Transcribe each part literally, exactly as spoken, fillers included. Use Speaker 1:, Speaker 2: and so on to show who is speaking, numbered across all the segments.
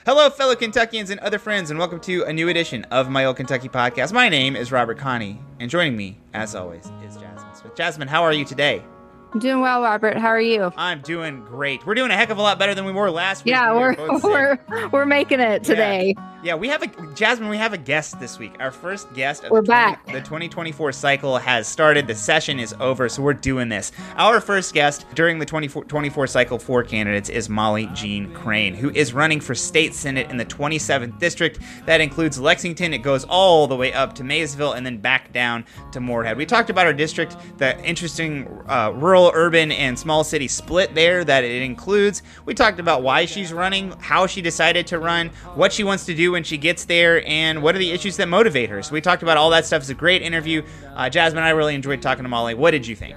Speaker 1: Hello, fellow Kentuckians and other friends, and welcome to a new edition of My Old Kentucky Podcast. My name is Robert Connie, and joining me, as always, is Jasmine Smith. Jasmine, how are you today?
Speaker 2: I'm doing well, Robert. How are you?
Speaker 1: I'm doing great. We're doing a heck of a lot better than we were last week.
Speaker 2: Yeah,
Speaker 1: we
Speaker 2: we're
Speaker 1: were,
Speaker 2: we're, we're making it today.
Speaker 1: Yeah. yeah, we have a Jasmine. We have a guest this week. Our first guest. Of
Speaker 2: we're
Speaker 1: the twenty,
Speaker 2: back.
Speaker 1: The twenty twenty-four cycle has started. The session is over, so we're doing this. Our first guest during the twenty twenty-four cycle for candidates is Molly Jean Crane, who is running for state senate in the twenty-seventh district. That includes Lexington. It goes all the way up to Maysville and then back down to Moorhead. We talked about our district, the interesting uh, rural, urban, and small city split there that it includes. We talked about why she's running, how she decided to run, what she wants to do when she gets there, and what are the issues that motivate her. So we talked about all that stuff. It's a great interview. Uh, Jasmine and I really enjoyed talking to Molly. What did you think?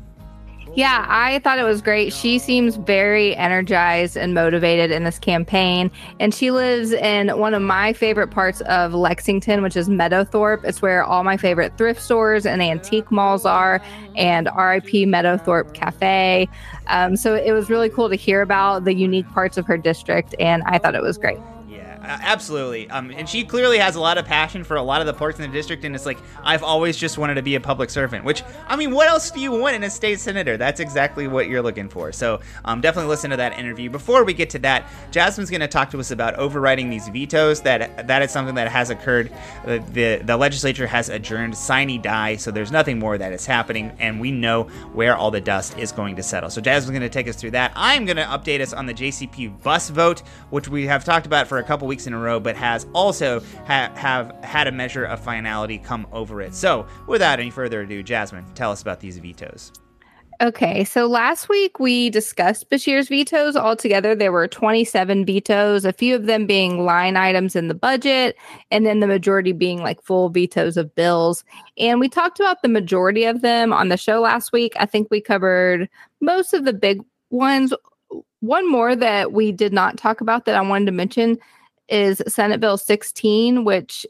Speaker 2: Yeah, I thought it was great. She seems very energized and motivated in this campaign. And she lives in one of my favorite parts of Lexington, which is Meadowthorpe. It's where all my favorite thrift stores and antique malls are, and R I P Meadowthorpe Cafe. Um, so it was really cool to hear about the unique parts of her district, and I thought it was great.
Speaker 1: Uh, absolutely. Um, and she clearly has a lot of passion for a lot of the parts in the district. And it's like, I've always just wanted to be a public servant, which, I mean, what else do you want in a state senator? That's exactly what you're looking for. So um, definitely listen to that interview. Before we get to that, Jasmine's going to talk to us about overriding these vetoes. That That is something that has occurred. The, the, the legislature has adjourned sine die. So there's nothing more that is happening. And we know where all the dust is going to settle. So Jasmine's going to take us through that. I'm going to update us on the J C P bus vote, which we have talked about for a couple weeks in a row, but has also ha- have had a measure of finality come over it. So without any further ado, Jasmine, tell us about these vetoes.
Speaker 2: Okay, so last week we discussed Beshear's vetoes. Altogether, there were twenty-seven vetoes, a few of them being line items in the budget, and then the majority being like full vetoes of bills. And we talked about the majority of them on the show last week. I think we covered most of the big ones. One more that we did not talk about that I wanted to mention is Senate Bill sixteen, which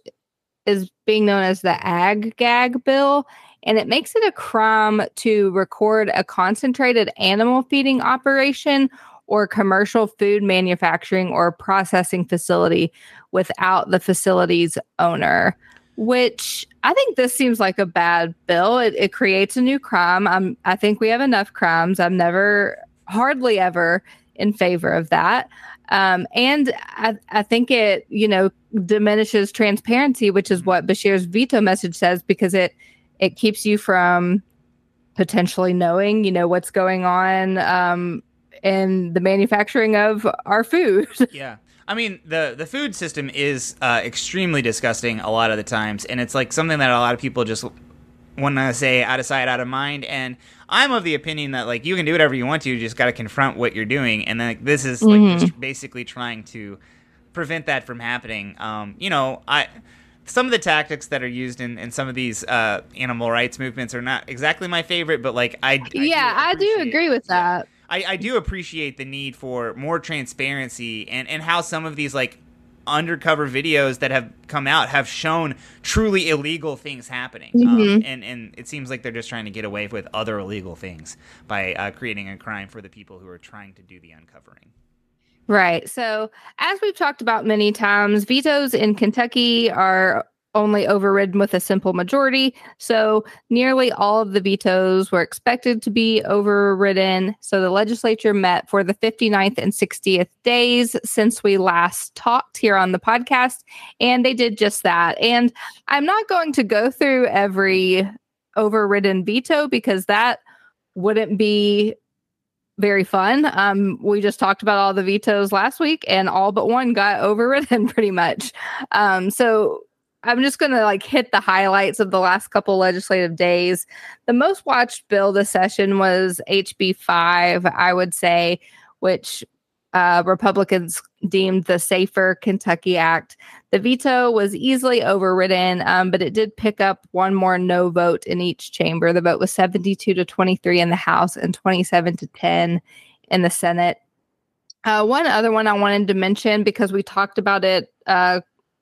Speaker 2: is being known as the Ag Gag Bill. And it makes it a crime to record a concentrated animal feeding operation or commercial food manufacturing or processing facility without the facility's owner, which I think this seems like a bad bill. It, it creates a new crime. I'm, I think we have enough crimes. I'm never, hardly ever in favor of that. Um, and I, I think it, you know, diminishes transparency, which is what Beshear's veto message says, because it it keeps you from potentially knowing, you know, what's going on um, in the manufacturing of our food.
Speaker 1: Yeah. I mean, the, the food system is uh, extremely disgusting a lot of the times, and it's like something that a lot of people just want to say out of sight, out of mind. And I'm of the opinion that, like, you can do whatever you want to, you just got to confront what you're doing. And then like, this is like mm-hmm. just basically trying to prevent that from happening. Um, you know, I some of the tactics that are used in, in some of these uh, animal rights movements are not exactly my favorite, but like I, I
Speaker 2: yeah, I do agree with that.
Speaker 1: I, I do appreciate the need for more transparency and, and how some of these like undercover videos that have come out have shown truly illegal things happening. Mm-hmm. Um, and, and it seems like they're just trying to get away with other illegal things by uh, creating a crime for the people who are trying to do the uncovering.
Speaker 2: Right. So as we've talked about many times, vetoes in Kentucky are only overridden with a simple majority. So nearly all of the vetoes were expected to be overridden. So the legislature met for the fifty-ninth and sixtieth days since we last talked here on the podcast, and they did just that. And I'm not going to go through every overridden veto because that wouldn't be very fun. Um, we just talked about all the vetoes last week, and all but one got overridden pretty much. Um, so I'm just going to like hit the highlights of the last couple legislative days. The most watched bill this session was H B five, I would say, which uh, Republicans deemed the Safer Kentucky Act. The veto was easily overridden, um, but it did pick up one more no vote in each chamber. The vote was seventy-two to twenty-three in the House and twenty-seven to ten in the Senate. Uh, one other one I wanted to mention, because we talked about it uh,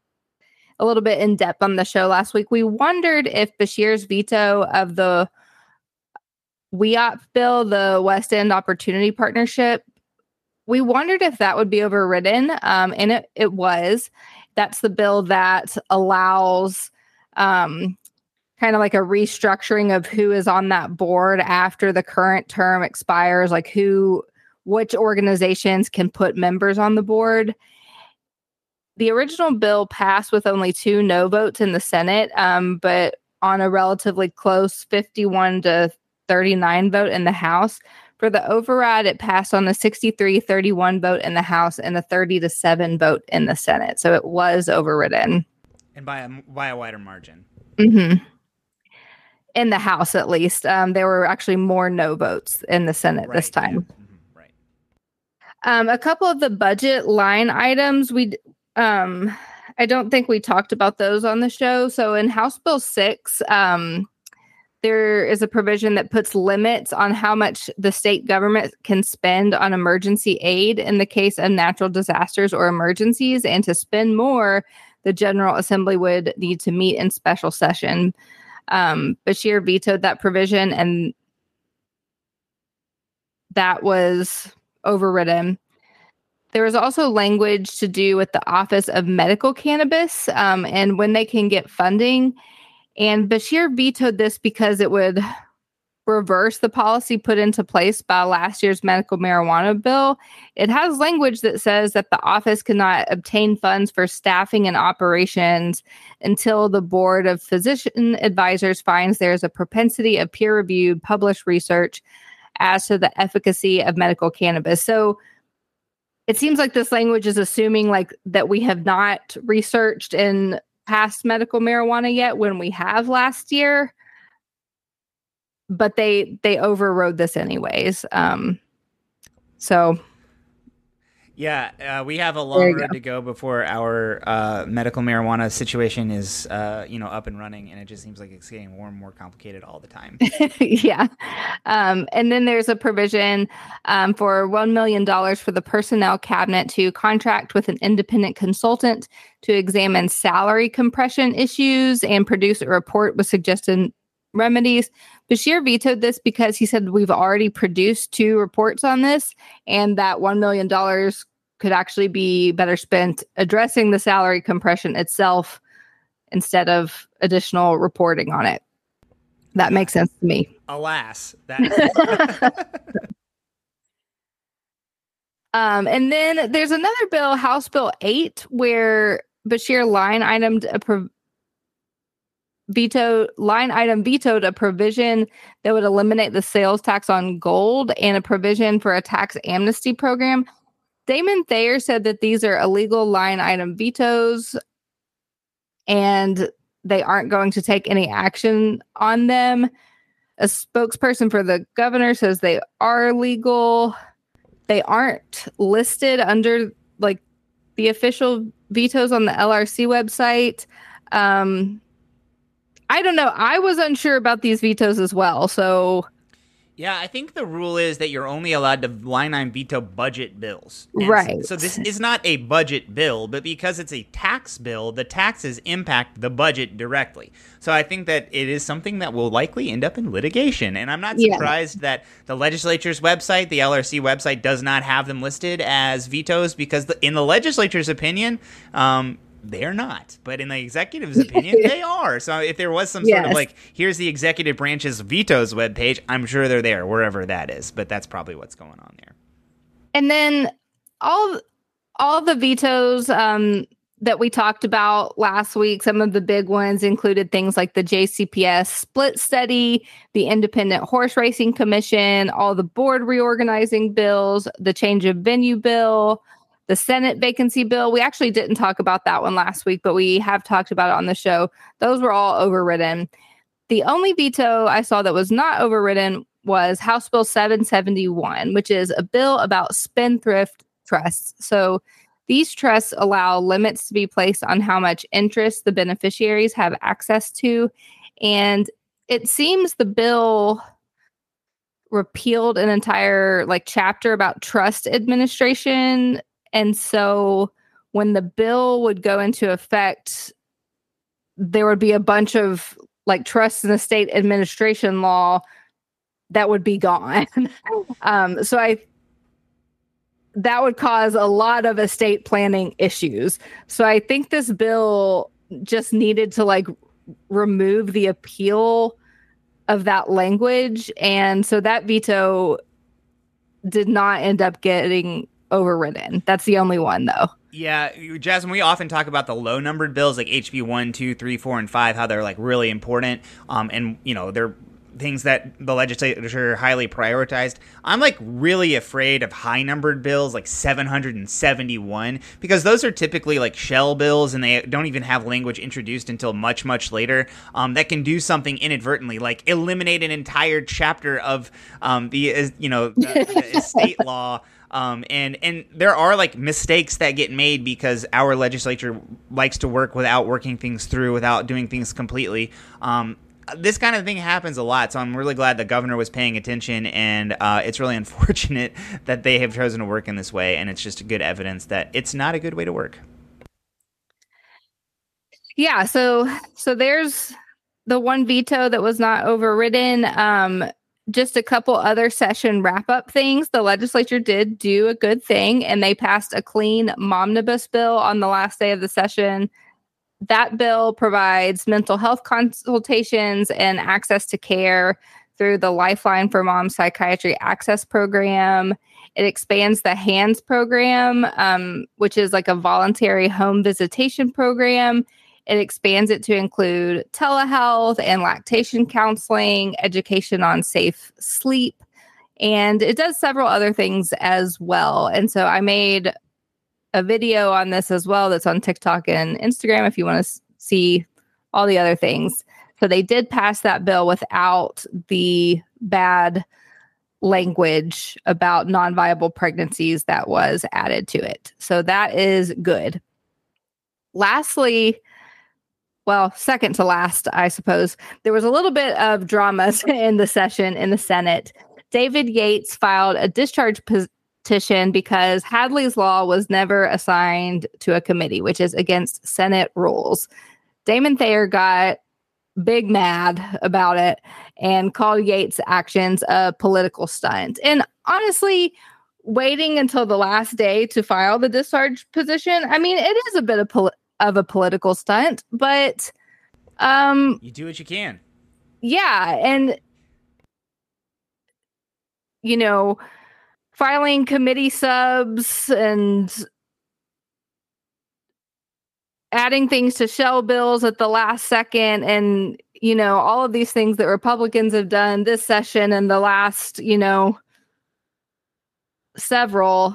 Speaker 2: a little bit in depth on the show last week. We wondered if Beshear's veto of the W E O P bill, the West End Opportunity Partnership, we wondered if that would be overridden, um, and it, it was. That's the bill that allows um, kind of like a restructuring of who is on that board after the current term expires, like who, which organizations can put members on the board. The original bill passed with only two no votes in the Senate, um, but on a relatively close fifty-one to thirty-nine vote in the House. For the override, it passed on a sixty-three thirty-one vote in the House and a thirty to seven vote in the Senate. So it was overridden.
Speaker 1: And by a, by a wider margin.
Speaker 2: Mm-hmm. In the House, at least. Um, there were actually more no votes in the Senate
Speaker 1: Right,
Speaker 2: this time.
Speaker 1: Yeah. Mm-hmm. Right.
Speaker 2: Um, a couple of the budget line items, we um, I don't think we talked about those on the show. So in House Bill six, um, there is a provision that puts limits on how much the state government can spend on emergency aid in the case of natural disasters or emergencies. And to spend more, the General Assembly would need to meet in special session. Um, Beshear vetoed that provision, and that was overridden. There was also language to do with the Office of Medical Cannabis um, and when they can get funding. And Beshear vetoed this because it would reverse the policy put into place by last year's medical marijuana bill. It has language that says that the office cannot obtain funds for staffing and operations until the Board of Physician Advisors finds there's a propensity of peer-reviewed published research as to the efficacy of medical cannabis. So it seems like this language is assuming like that we have not researched in past medical marijuana yet when we have last year, but they they overrode this anyways. Um, so
Speaker 1: yeah, uh, we have a long road go. to go before our uh, medical marijuana situation is uh, you know up and running, and it just seems like it's getting more and more complicated all the time.
Speaker 2: yeah, um, and then there's a provision um, for one million dollars for the personnel cabinet to contract with an independent consultant to examine salary compression issues and produce a report with suggested remedies. Beshear vetoed this because he said we've already produced two reports on this, and that one million dollars could actually be better spent addressing the salary compression itself instead of additional reporting on it. That makes sense to me.
Speaker 1: Alas. That
Speaker 2: um, and then there's another bill, House Bill eight, where Beshear line itemed a pro- veto line item vetoed a provision that would eliminate the sales tax on gold and a provision for a tax amnesty program. Damon Thayer said that these are illegal line item vetoes and they aren't going to take any action on them. A spokesperson for the governor says they are legal. They aren't listed under like the official vetoes on the L R C website. Um, I don't know. I was unsure about these vetoes as well. So,
Speaker 1: yeah, I think the rule is that you're only allowed to line item veto budget bills. And
Speaker 2: right.
Speaker 1: So, so this is not a budget bill, but because it's a tax bill, the taxes impact the budget directly. So I think that it is something that will likely end up in litigation. And I'm not surprised yeah. that the legislature's website, the L R C website, does not have them listed as vetoes because the, in the legislature's opinion, um, they're not, but in the executive's opinion, they are. So if there was some yes. sort of like, here's the executive branch's vetoes webpage, I'm sure they're there wherever that is. But that's probably what's going on there.
Speaker 2: And then all all the vetoes um, that we talked about last week, some of the big ones included things like the J C P S split study, the Independent Horse Racing Commission, all the board reorganizing bills, the change of venue bill, the Senate vacancy bill. We actually didn't talk about that one last week, but we have talked about it on the show. Those were all overridden. The only veto I saw that was not overridden was House Bill seven seventy-one, which is a bill about spendthrift trusts. So these trusts allow limits to be placed on how much interest the beneficiaries have access to. And it seems the bill repealed an entire like chapter about trust administration. And so when the bill would go into effect, there would be a bunch of like trust and estate administration law that would be gone. um, so I, that would cause a lot of estate planning issues. So I think this bill just needed to like remove the appeal of that language. And so that veto did not end up getting overridden. That's the only one, though.
Speaker 1: Yeah, Jasmine, we often talk about the low-numbered bills like H B one, two, three, four, and five, how they're like really important. Um, and, you know, they're things that the legislature highly prioritized. I'm like really afraid of high-numbered bills like seven hundred seventy-one because those are typically like shell bills and they don't even have language introduced until much, much later um, that can do something inadvertently, like eliminate an entire chapter of um, the, you know, the, the estate law. Um, and, and there are like mistakes that get made because our legislature likes to work without working things through, without doing things completely. Um, this kind of thing happens a lot. So I'm really glad the governor was paying attention, and uh, it's really unfortunate that they have chosen to work in this way. And it's just good evidence that it's not a good way to work.
Speaker 2: Yeah. So, so there's the one veto that was not overridden. Um, Just a couple other session wrap-up things. The legislature did do a good thing, and they passed a clean momnibus bill on the last day of the session. That bill provides mental health consultations and access to care through the Lifeline for Moms Psychiatry Access Program. It expands the HANDS program, um, which is like a voluntary home visitation program. It expands it to include telehealth and lactation counseling, education on safe sleep, and it does several other things as well. And so I made a video on this as well that's on TikTok and Instagram if you want to s- see all the other things. So they did pass that bill without the bad language about non-viable pregnancies that was added to it. So that is good. Lastly, well, second to last, I suppose, there was a little bit of drama in the session in the Senate. David Yates filed a discharge petition because Hadley's Law was never assigned to a committee, which is against Senate rules. Damon Thayer got big mad about it and called Yates' actions a political stunt. And honestly, waiting until the last day to file the discharge petition, I mean, it is a bit of pol- of a political stunt, but um
Speaker 1: you do what you can.
Speaker 2: Yeah, and you know, filing committee subs and adding things to shell bills at the last second, and you know, all of these things that Republicans have done this session and the last, you know, several.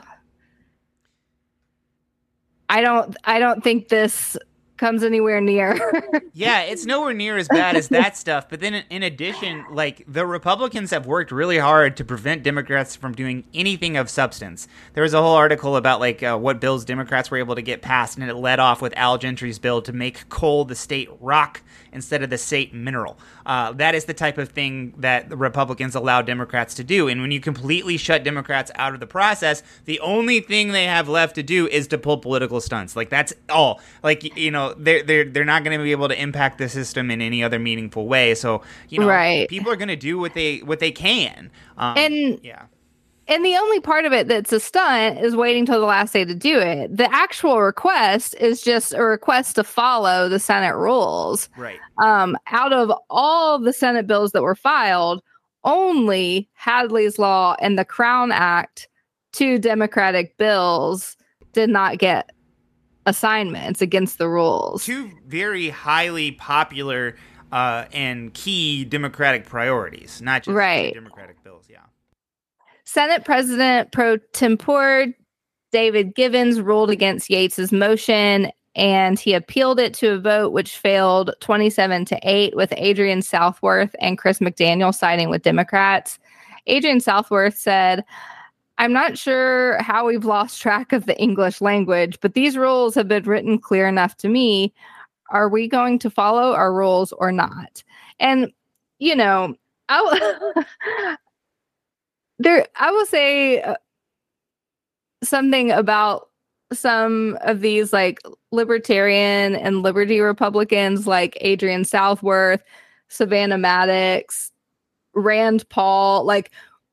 Speaker 2: I don't I don't think this comes anywhere near.
Speaker 1: Yeah, it's nowhere near as bad as that stuff. But then in addition, like the Republicans have worked really hard to prevent Democrats from doing anything of substance. There was a whole article about like uh, what bills Democrats were able to get passed, and it led off with Al Gentry's bill to make coal the state rock instead of the state mineral. Uh, that is the type of thing that the Republicans allow Democrats to do. And when you completely shut Democrats out of the process, the only thing they have left to do is to pull political stunts. Like that's all. Like, you know, they're they're they're not going to be able to impact the system in any other meaningful way. So, you know,
Speaker 2: right.
Speaker 1: people are going to do what they what they can. Um,
Speaker 2: and
Speaker 1: yeah.
Speaker 2: And the only part of it that's a stunt is waiting till the last day to do it. The actual request is just a request to follow the Senate rules.
Speaker 1: Right.
Speaker 2: Um, out of all the Senate bills that were filed, only Hadley's Law and the Crown Act, two Democratic bills, did not get assignments against the rules.
Speaker 1: Two very highly popular uh, and key Democratic priorities, not just
Speaker 2: right.
Speaker 1: Democratic bills. Yeah.
Speaker 2: Senate President pro tempore David Givens ruled against Yates's motion, and he appealed it to a vote which failed twenty-seven to eight, with Adrian Southworth and Chris McDaniel siding with Democrats. Adrian Southworth said, "I'm not sure how we've lost track of the English language, but these rules have been written clear enough to me. Are we going to follow our rules or not?" And, you know, I There, I will say uh, something about some of these like libertarian and liberty Republicans like Adrian Southworth, Savannah Maddox, Rand Paul. Like,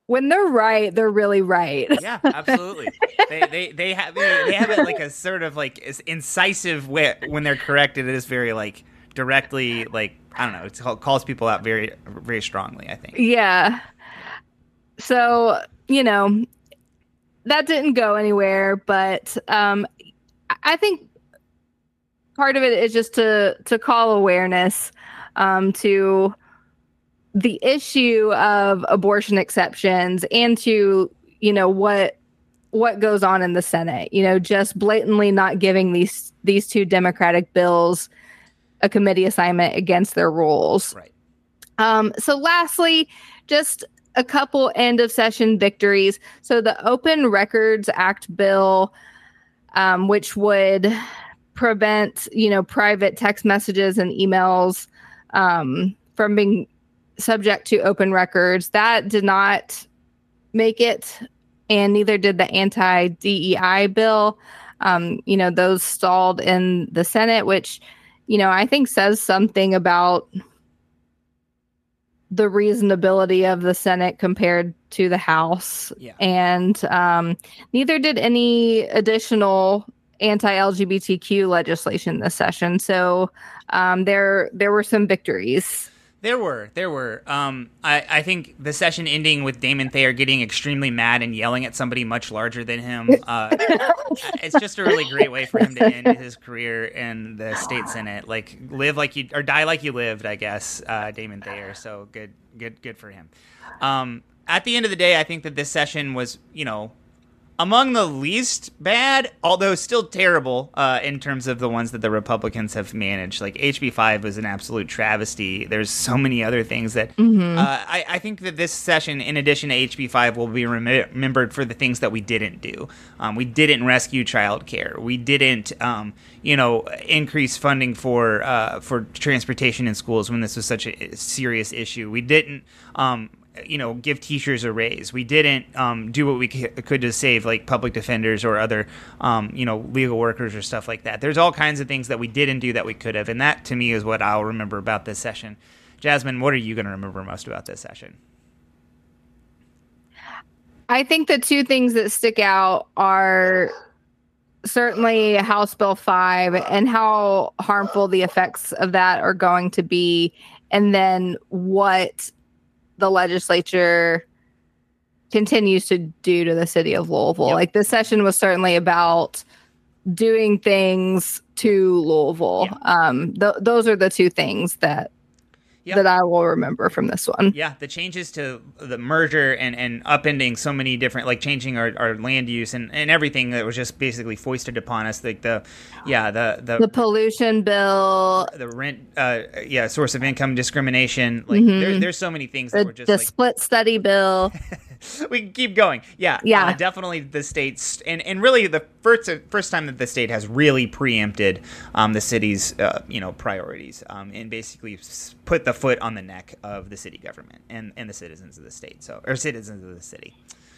Speaker 2: when they're right, they're really right.
Speaker 1: Yeah, absolutely. they they they have they, they have it like a sort of like incisive way when they're correct. It is very like directly like I don't know. It calls people out very very strongly, I think.
Speaker 2: Yeah. So you know that didn't go anywhere, but um, I think part of it is just to to call awareness um, to the issue of abortion exceptions and to, you know, what what goes on in the Senate, you know, just blatantly not giving these these two Democratic bills a committee assignment against their rules.
Speaker 1: Right.
Speaker 2: Um, so lastly, just a couple end of session victories. So the Open Records Act bill, um, which would prevent, you know, private text messages and emails um, from being subject to open records, that did not make it, and neither did the anti-D E I bill. Um, you know, those stalled in the Senate, which, you know, I think says something about the reasonability of the Senate compared to the House.
Speaker 1: Yeah.
Speaker 2: And um, neither did any additional anti-L G B T Q legislation this session. So um, there there were some victories.
Speaker 1: There were, there were. Um, I, I think the session ending with Damon Thayer getting extremely mad and yelling at somebody much larger than him. Uh, it's just a really great way for him to end his career in the state Senate. Like live like you, or die like you lived, I guess. Uh, Damon Thayer. So good, good, good for him. Um, at the end of the day, I think that this session was, you know, among the least bad, although still terrible uh, in terms of the ones that the Republicans have managed. Like H B five was an absolute travesty. There's so many other things that mm-hmm. uh, I, I think that this session, in addition to H B five, will be rem- remembered for the things that we didn't do. Um, we didn't rescue childcare. We didn't, um, you know, increase funding for uh, for transportation in schools when this was such a serious issue. We didn't. Um, you know, give teachers a raise. We didn't um, do what we c- could to save like public defenders or other, um, you know, legal workers or stuff like that. There's all kinds of things that we didn't do that we could have. And that to me is what I'll remember about this session. Jasmine, what are you going to remember most about this session?
Speaker 2: I think the two things that stick out are certainly House Bill five and how harmful the effects of that are going to be. And then what the legislature continues to do to the city of Louisville. Yep. Like this session was certainly about doing things to Louisville. Yep. Um, th- those are the two things that Yep. that I will remember from this one.
Speaker 1: Yeah, the changes to the merger and, and upending so many different, like changing our, our land use and, and everything that was just basically foisted upon us. Like the, yeah, the the,
Speaker 2: the pollution bill,
Speaker 1: the rent, uh, yeah, source of income discrimination. Like mm-hmm. there, there's so many things that
Speaker 2: the,
Speaker 1: were just
Speaker 2: the
Speaker 1: like,
Speaker 2: split study bill.
Speaker 1: We can keep going. Yeah,
Speaker 2: yeah.
Speaker 1: Uh, definitely the state's, and, and really the first first time that the state has really preempted um, the city's, uh, you know, priorities um, and basically put the foot on the neck of the city government and, and the citizens of the state, so or citizens of the city.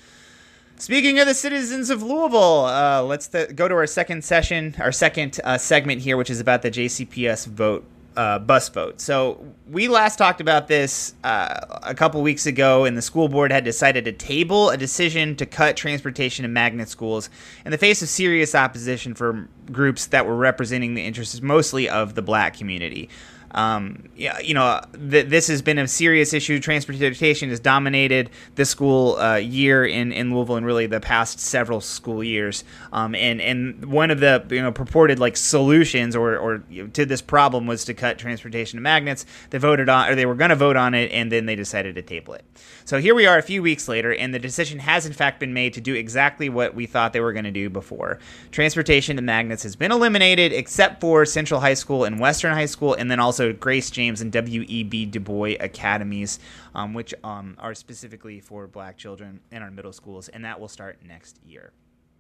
Speaker 1: Speaking of the citizens of Louisville, uh, let's th- go to our second session, our second uh, segment here, which is about the J C P S vote. Uh, bus vote. So we last talked about this uh, a couple weeks ago, and the school board had decided to table a decision to cut transportation to magnet schools in the face of serious opposition from groups that were representing the interests mostly of the black community. Um, yeah, you know, th- this has been a serious issue. Transportation has dominated the school uh, year in, in Louisville and really the past several school years. Um, and, and one of the, you know, purported like solutions or, or you know, to this problem was to cut transportation to magnets. They voted on, or they were going to vote on it, and then they decided to table it. So here we are a few weeks later, and the decision has in fact been made to do exactly what we thought they were going to do before. Transportation to magnets has been eliminated except for Central High School and Western High School, and then also Grace James and W E B Du Bois academies, um, which um, are specifically for black children in our middle schools, and that will start next year.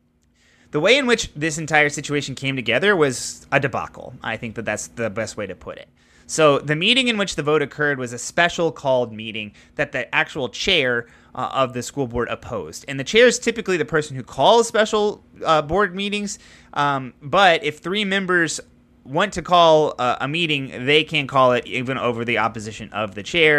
Speaker 1: The way in which this entire situation came together was a debacle. I think that that's the best way to put it. So the meeting in which the vote occurred was a special called meeting that the actual chair uh, of the school board opposed. And the chair is typically the person who calls special uh, board meetings, um, but if three members want to call uh, a meeting, they can call it even over the opposition of the chair.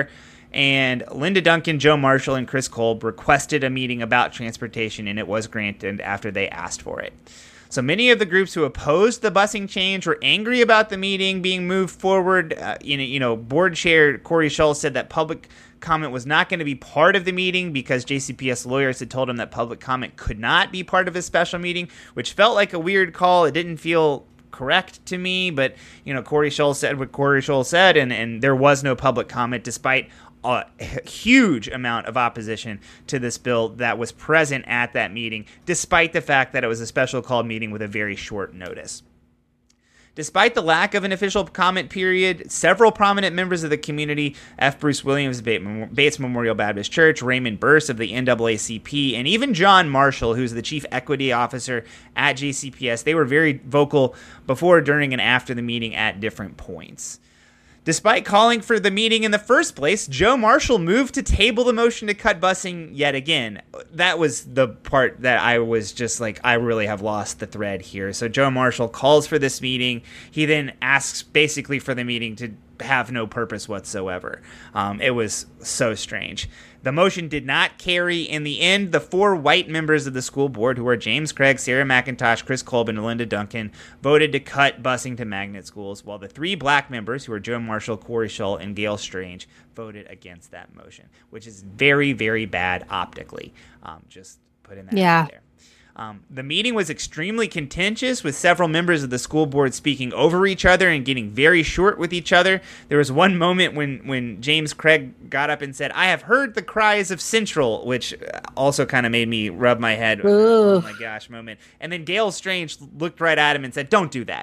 Speaker 1: And Linda Duncan, Joe Marshall, and Chris Kolb requested a meeting about transportation, and it was granted after they asked for it. So many of the groups who opposed the busing change were angry about the meeting being moved forward. Uh, you know, you know, board chair Corey Schultz said that public comment was not going to be part of the meeting because J C P S lawyers had told him that public comment could not be part of a special meeting, which felt like a weird call. It didn't feel correct to me, but, you know, Corey Schultz said what Corey Schultz said, and, and there was no public comment despite a huge amount of opposition to this bill that was present at that meeting, despite the fact that it was a special called meeting with a very short notice. Despite the lack of an official comment period, several prominent members of the community, F. Bruce Williams of Bates Memorial Baptist Church, Raymond Burse of the N double A C P, and even John Marshall, who's the chief equity officer at J C P S, they were very vocal before, during, and after the meeting at different points. Despite calling for the meeting in the first place, Joe Marshall moved to table the motion to cut busing yet again. That was the part that I was just like, I really have lost the thread here. So Joe Marshall calls for this meeting. He then asks basically for the meeting to have no purpose whatsoever. Um, it was so strange. The motion did not carry. In the end, the four white members of the school board, who are James Craig, Sarah McIntosh, Chris Kolb, and Linda Duncan, voted to cut busing to magnet schools, while the three black members, who are Joe Marshall, Corey Schultz, and Gail Strange, voted against that motion, which is very, very bad optically. Um, just putting that
Speaker 2: yeah.
Speaker 1: out there. Um, the meeting was extremely contentious, with several members of the school board speaking over each other and getting very short with each other. There was one moment when, when James Craig got up and said, "I have heard the cries of Central," which also kind of made me rub my head.
Speaker 2: Ooh.
Speaker 1: Oh my gosh moment. And then Gail Strange looked right at him and said, "Don't do that."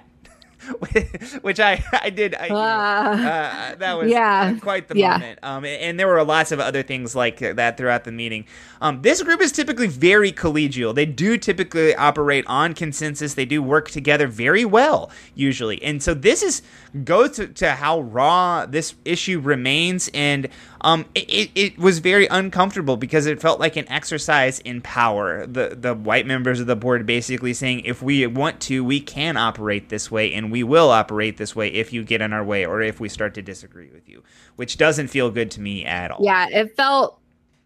Speaker 1: Which I, I did. I, you know, uh, that was
Speaker 2: yeah.
Speaker 1: quite the
Speaker 2: yeah.
Speaker 1: moment. Um, and there were lots of other things like that throughout the meeting. Um, this group is typically very collegial. They do typically operate on consensus. They do work together very well, usually. And so this is goes to, to how raw this issue remains. And um, it, it was very uncomfortable because it felt like an exercise in power. The, the white members of the board basically saying, if we want to, we can operate this way, and we will operate this way if you get in our way or if we start to disagree with you, which doesn't feel good to me at all.
Speaker 2: Yeah, it felt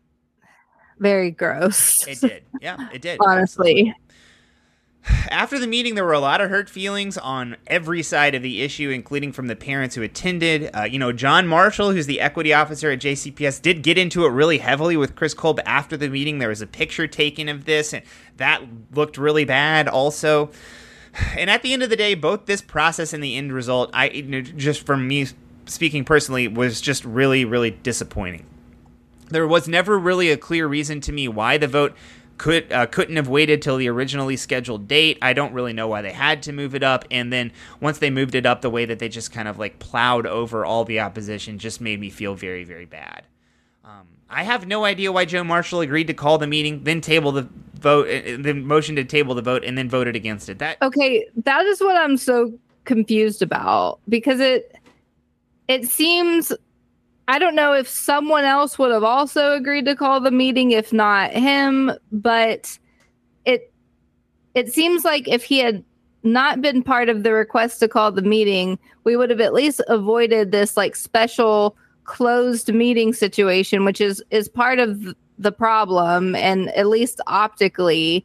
Speaker 2: very gross.
Speaker 1: It did. Yeah, it did.
Speaker 2: Honestly.
Speaker 1: Absolutely. After the meeting, there were a lot of hurt feelings on every side of the issue, including from the parents who attended. Uh, you know, John Marshall, who's the equity officer at J C P S, did get into it really heavily with Chris Kolb after the meeting. There was a picture taken of this, and that looked really bad also. And at the end of the day, both this process and the end result, I you know, just from me speaking personally, was just really, really disappointing. There was never really a clear reason to me why the vote could uh, couldn't have waited till the originally scheduled date. I don't really know why they had to move it up. And then once they moved it up, the way that they just kind of like plowed over all the opposition just made me feel very, very bad. Um, I have no idea why Joe Marshall agreed to call the meeting, then table the vote, then motion to table the vote, and then voted against it. That
Speaker 2: okay, that is what I'm so confused about, because it it seems, I don't know if someone else would have also agreed to call the meeting, if not him, but it it seems like if he had not been part of the request to call the meeting, we would have at least avoided this like special closed meeting situation, which is is part of the problem, and at least optically.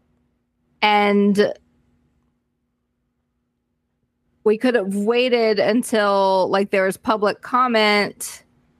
Speaker 2: And we could have waited until like there was public comment,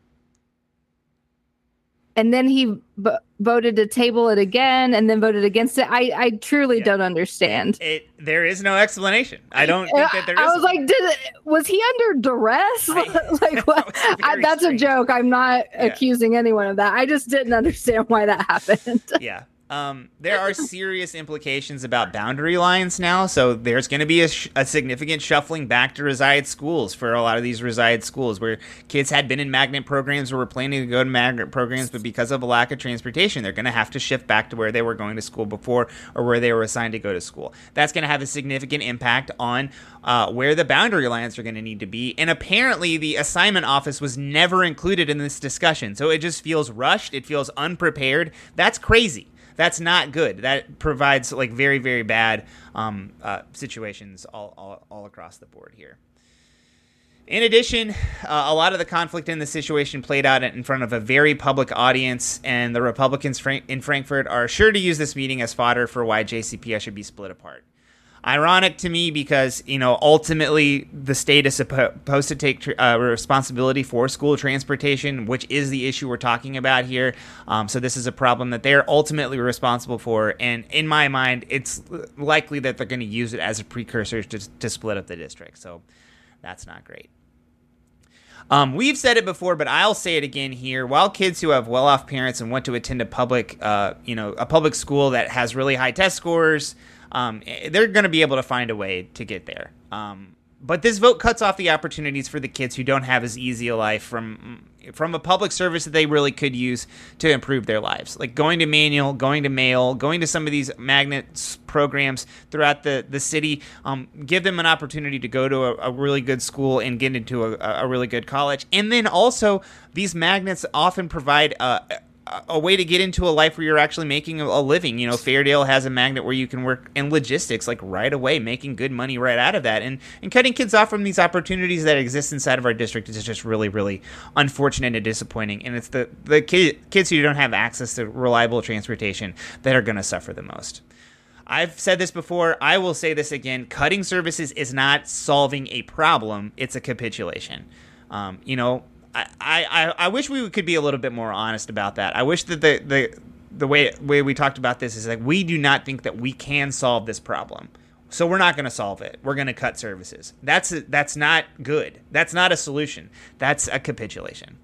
Speaker 2: and then he b- voted to table it again, and then voted against it. I, I truly yeah. don't understand.
Speaker 1: It, it there is no explanation. I don't think that there is.
Speaker 2: I was like, did it, was he under duress?
Speaker 1: I,
Speaker 2: like what?
Speaker 1: that
Speaker 2: I, that's
Speaker 1: strange.
Speaker 2: a joke. I'm not
Speaker 1: yeah.
Speaker 2: accusing anyone of that. I just didn't understand why that happened.
Speaker 1: Yeah. Um, there are serious implications about boundary lines now, so there's going to be a, sh- a significant shuffling back to reside schools for a lot of these reside schools where kids had been in magnet programs or were planning to go to magnet programs, but because of a lack of transportation, they're going to have to shift back to where they were going to school before or where they were assigned to go to school. That's going to have a significant impact on uh, where the boundary lines are going to need to be, and apparently the assignment office was never included in this discussion, so it just feels rushed. It feels unprepared. That's crazy. That's not good. That provides like very, very bad um, uh, situations all, all all across the board here. In addition, uh, a lot of the conflict in the situation played out in front of a very public audience, and the Republicans in Frankfort are sure to use this meeting as fodder for why J C P S should be split apart. Ironic to me because, you know, ultimately the state is supposed to take uh, responsibility for school transportation, which is the issue we're talking about here. Um, so this is a problem that they're ultimately responsible for. And in my mind, it's likely that they're going to use it as a precursor to, to split up the district. So that's not great. Um, we've said it before, but I'll say it again here. While kids who have well-off parents and want to attend a public, uh, you know, a public school that has really high test scores, um, they're going to be able to find a way to get there. Um, but this vote cuts off the opportunities for the kids who don't have as easy a life from from a public service that they really could use to improve their lives, like going to manual, going to mail, going to some of these magnet programs throughout the, the city. Um, give them an opportunity to go to a, a really good school and get into a, a really good college. And then also, these magnets often provide a, a way to get into a life where you're actually making a living. You know, Fairdale has a magnet where you can work in logistics like right away, making good money right out of that. And and cutting kids off from these opportunities that exist inside of our district is just really, really unfortunate and disappointing. And it's the, the kid, kids who don't have access to reliable transportation that are going to suffer the most. I've said this before. I will say this again. Cutting services is not solving a problem. It's a capitulation. Um, you know, I, I, I wish we could be a little bit more honest about that. I wish that the the, the way, way we talked about this is like, we do not think that we can solve this problem. So we're not going to solve it. We're going to cut services. That's a, that's not good. That's not a solution. That's a capitulation.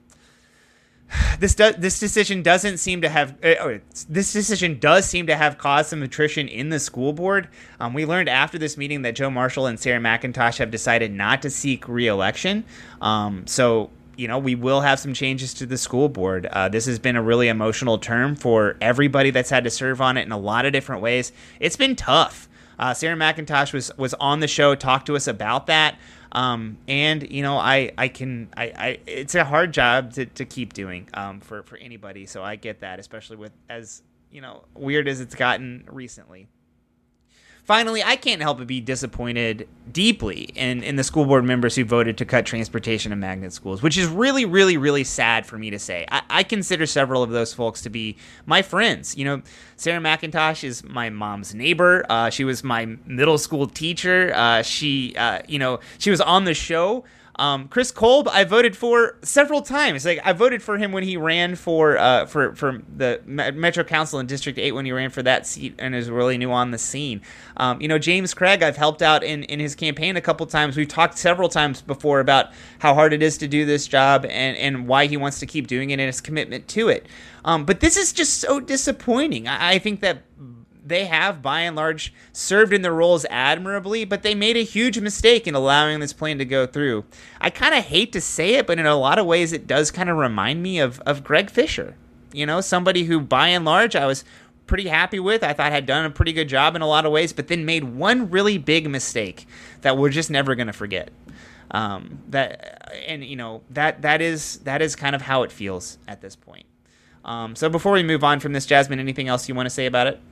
Speaker 1: This do, this decision doesn't seem to have uh, this decision does seem to have caused some attrition in the school board. Um, we learned after this meeting that Joe Marshall and Sarah McIntosh have decided not to seek re-election. Um, so. You know, we will have some changes to the school board. Uh, this has been a really emotional term for everybody that's had to serve on it in a lot of different ways. It's been tough. Uh, Sarah McIntosh was was on the show, talked to us about that. Um, and, you know, I, I can, I, I, it's a hard job to, to keep doing um, for, for anybody. So I get that, especially with as, you know, weird as it's gotten recently. Finally, I can't help but be disappointed deeply in, in the school board members who voted to cut transportation in magnet schools, which is really, really, really sad for me to say. I, I consider several of those folks to be my friends. You know, Sarah McIntosh is my mom's neighbor. Uh, she was my middle school teacher. Uh, she, uh, you know, she was on the show. Um, Chris Kolb, I voted for several times. Like I voted for him when he ran for uh, for for the Metro Council in District eight when he ran for that seat and is really new on the scene. Um, you know, James Craig, I've helped out in, in his campaign a couple times. We've talked several times before about how hard it is to do this job and, and why he wants to keep doing it and his commitment to it. Um, but this is just so disappointing. I, I think that they have, by and large, served in their roles admirably, but they made a huge mistake in allowing this plan to go through. I kind of hate to say it, but in a lot of ways, it does kind of remind me of, of Greg Fisher. You know, somebody who, by and large, I was pretty happy with. I thought had done a pretty good job in a lot of ways, but then made one really big mistake that we're just never going to forget. Um, that and you know that that is that is kind of how it feels at this point. Um, so before we move on from this, Jasmine, anything else you want to say about it?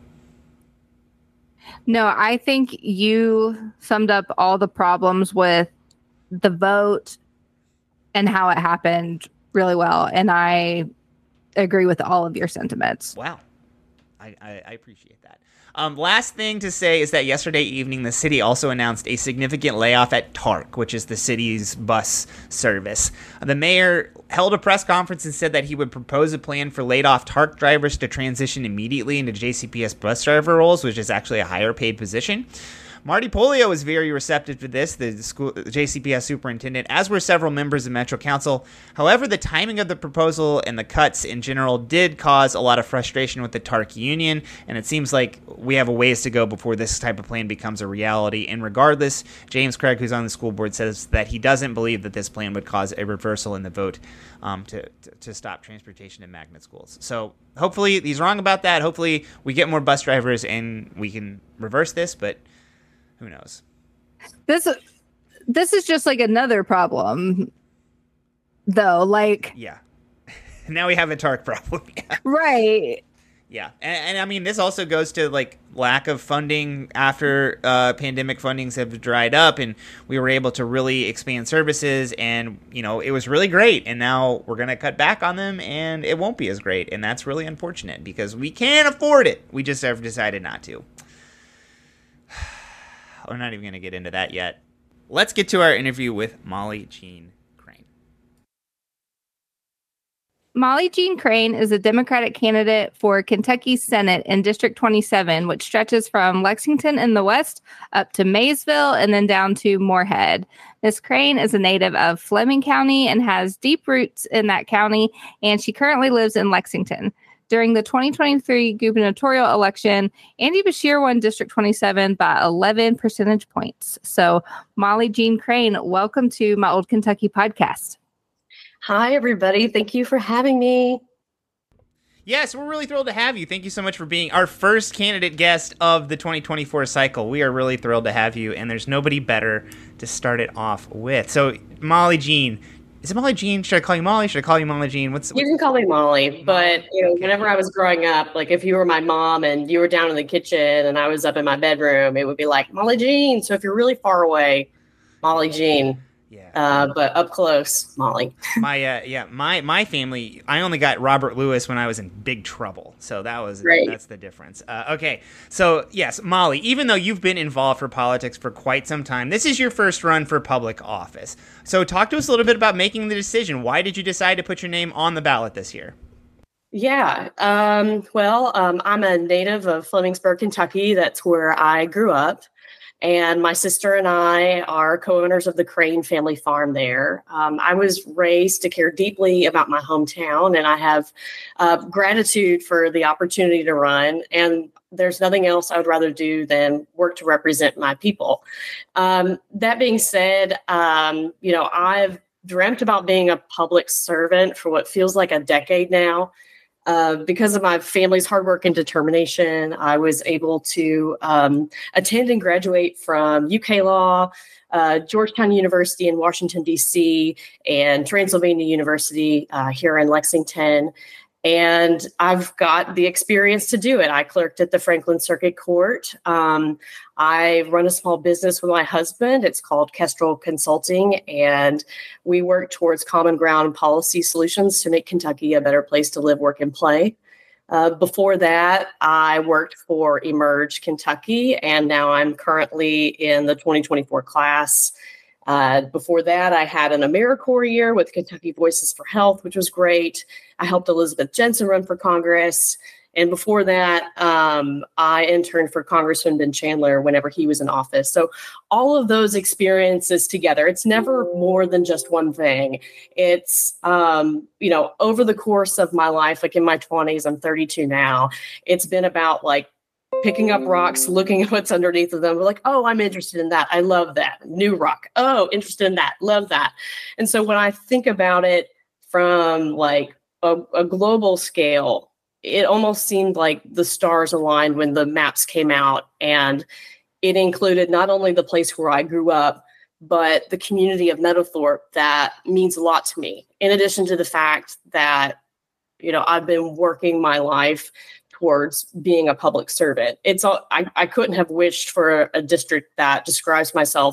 Speaker 2: No, I think you summed up all the problems with the vote and how it happened really well. And I agree with all of your sentiments.
Speaker 1: Wow. I, I, I appreciate that. Um, last thing to say is that yesterday evening, the city also announced a significant layoff at TARC, which is the city's bus service. The mayor held a press conference and said that he would propose a plan for laid-off TARC drivers to transition immediately into J C P S bus driver roles, which is actually a higher-paid position. Marty Pollio was very receptive to this, the school the J C P S superintendent, as were several members of Metro Council. However, the timing of the proposal and the cuts in general did cause a lot of frustration with the TARC union, and it seems like we have a ways to go before this type of plan becomes a reality. And regardless, James Craig, who's on the school board, says that he doesn't believe that this plan would cause a reversal in the vote um, to, to, to stop transportation in magnet schools. So hopefully he's wrong about that. Hopefully we get more bus drivers and we can reverse this, but who knows?
Speaker 2: This this is just like another problem, though. Like,
Speaker 1: yeah, now we have a TARC problem. Yeah.
Speaker 2: Right.
Speaker 1: Yeah, and, and I mean, this also goes to like lack of funding after uh, pandemic fundings have dried up, and we were able to really expand services, and you know, it was really great. And now we're gonna cut back on them, and it won't be as great, and that's really unfortunate because we can't afford it. We just have decided not to. We're not even gonna get into that yet. Let's get to our interview with Molly Jean Crane.
Speaker 2: Molly Jean Crane is a Democratic candidate for Kentucky Senate in District twenty-seven, which stretches from Lexington in the west up to Maysville and then down to Moorhead. Miz Crane is a native of Fleming County and has deep roots in that county, and she currently lives in Lexington. During the twenty twenty-three gubernatorial election, Andy Beshear won District twenty-seven by eleven percentage points. So, Molly Jean Crane, welcome to My Old Kentucky podcast.
Speaker 3: Hi, everybody. Thank you for having me.
Speaker 1: Yes, we're really thrilled to have you. Thank you so much for being our first candidate guest of the twenty twenty-four cycle. We are really thrilled to have you, and there's nobody better to start it off with. So, Molly Jean, is it Molly Jean? Should I call you Molly? Should I call you Molly Jean? What's, what's...
Speaker 3: You can call me Molly, but you know, whenever I was growing up, like if you were my mom and you were down in the kitchen and I was up in my bedroom, it would be like Molly Jean. So if you're really far away, Molly Jean.
Speaker 1: Yeah.
Speaker 3: Uh, but up close, Molly.
Speaker 1: my uh, yeah, my my family. I only got Robert Lewis when I was in big trouble, so that was
Speaker 3: Great.
Speaker 1: That's the difference. Uh, okay, so yes, Molly. Even though you've been involved for politics for quite some time, this is your first run for public office. So talk to us a little bit about making the decision. Why did you decide to put your name on the ballot this year?
Speaker 3: Yeah. Um, well, um, I'm a native of Flemingsburg, Kentucky. That's where I grew up. And my sister and I are co-owners of the Crane family farm there. Um, I was raised to care deeply about my hometown, and I have uh, gratitude for the opportunity to run. And there's nothing else I would rather do than work to represent my people. Um, that being said, um, you know, I've dreamt about being a public servant for what feels like a decade now. Uh, because of my family's hard work and determination, I was able to um, attend and graduate from U K Law, uh, Georgetown University in Washington, D C, and Transylvania University uh, here in Lexington. And I've got the experience to do it. I clerked at the Franklin Circuit Court. Um, I run a small business with my husband. It's called Kestrel Consulting, and we work towards common ground policy solutions to make Kentucky a better place to live, work, and play. Uh, before that, I worked for Emerge Kentucky, and now I'm currently in the twenty twenty-four class. Uh, before that, I had an AmeriCorps year with Kentucky Voices for Health, which was great. I helped Elizabeth Jensen run for Congress. And before that, um, I interned for Congressman Ben Chandler whenever he was in office. So all of those experiences together, it's never more than just one thing. It's, um, you know, over the course of my life, like in my twenties, I'm thirty-two now, it's been about like picking up rocks, looking at what's underneath of them. We're like, oh, I'm interested in that. I love that. New rock. Oh, interested in that. Love that. And so when I think about it from like a, a global scale, it almost seemed like the stars aligned when the maps came out, and it included not only the place where I grew up, but the community of Meadowthorpe that means a lot to me. In addition to the fact that, you know, I've been working my life towards being a public servant. It's all, I, I couldn't have wished for a district that describes myself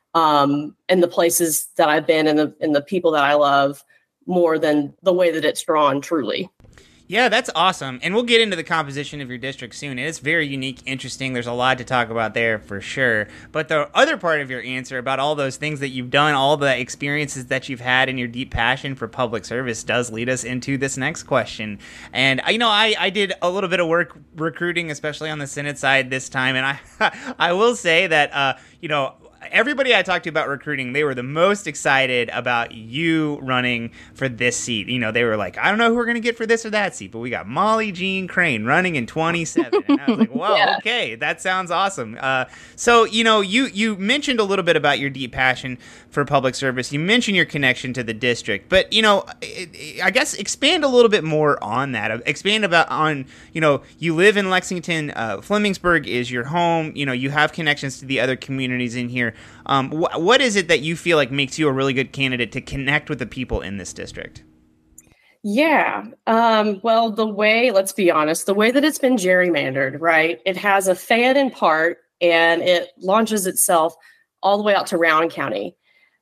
Speaker 3: um, and the places that I've been and the, and the people that I love more than the way that it's drawn, truly.
Speaker 1: Yeah, that's awesome. And we'll get into the composition of your district soon. It's very unique, interesting. There's a lot to talk about there for sure. But the other part of your answer about all those things that you've done, all the experiences that you've had, and your deep passion for public service does lead us into this next question. And, you know, I, I did a little bit of work recruiting, especially on the Senate side this time. And I, I will say that, uh, you know, everybody I talked to about recruiting, they were the most excited about you running for this seat. You know, they were like, I don't know who we're going to get for this or that seat, but we got Molly Jean Crane running in twenty-seven. And I was like, wow, yeah. Okay, that sounds awesome. Uh, so, you know, you, you mentioned a little bit about your deep passion for public service. You mentioned your connection to the district, but, you know, it, it, I guess expand a little bit more on that. Expand about on, you know, you live in Lexington. Uh, Flemingsburg is your home. You know, you have connections to the other communities in here. Um, wh- what is it that you feel like makes you a really good candidate to connect with the people in this district?
Speaker 3: Yeah. Um, well, the way, let's be honest, the way that it's been gerrymandered, right? It has a Fayette part and it launches itself all the way out to Rowan County.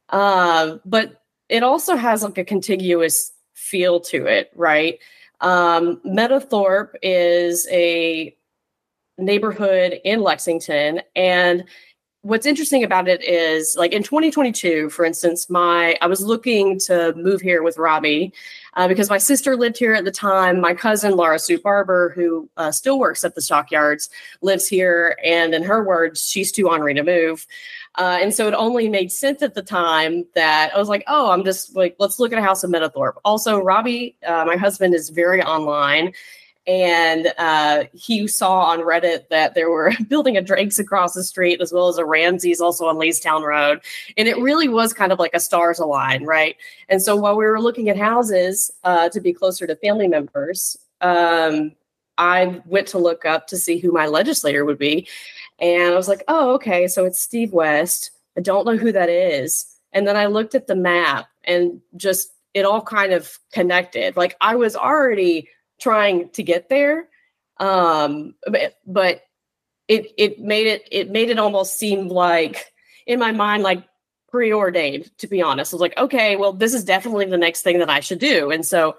Speaker 3: Um, but it also has like a contiguous feel to it, right? Um, Meadowthorpe is a neighborhood in Lexington, and what's interesting about it is, like, in twenty twenty-two, for instance, my I was looking to move here with Robbie uh, because my sister lived here at the time. My cousin Laura Sue Barber, who uh, still works at the Stockyards, lives here, and in her words, she's too ornery to move. Uh, and so it only made sense at the time that I was like, oh, I'm just like, let's look at a house in Meadowthorpe. Also, Robbie, uh, my husband, is very online. And uh, he saw on Reddit that there were building a Drake's across the street, as well as a Ramsey's also on Leestown Road. And it really was kind of like a stars align, right? And so while we were looking at houses uh, to be closer to family members, um, I went to look up to see who my legislator would be. And I was like, oh, okay, so it's Steve West. I don't know who that is. And then I looked at the map and just it all kind of connected. Like I was already trying to get there, um, but, but it it made it it made it almost seem like in my mind like preordained. To be honest, I was like, okay, well, this is definitely the next thing that I should do. And so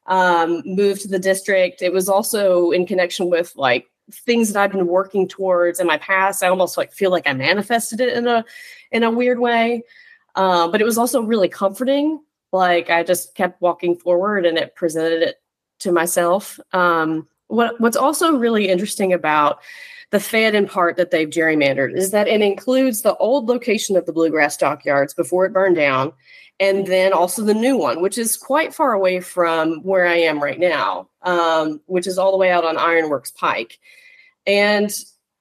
Speaker 3: um, moved to the district. It was also in connection with like things that I've been working towards in my past. I almost like feel like I manifested it in a in a weird way. Uh, but it was also really comforting. Like I just kept walking forward and it presented it to myself. Um, what what's also really interesting about the Fayette part that they've gerrymandered is that it includes the old location of the Bluegrass Stockyards before it burned down, and then also the new one, which is quite far away from where I am right now, um, which is all the way out on Ironworks Pike. And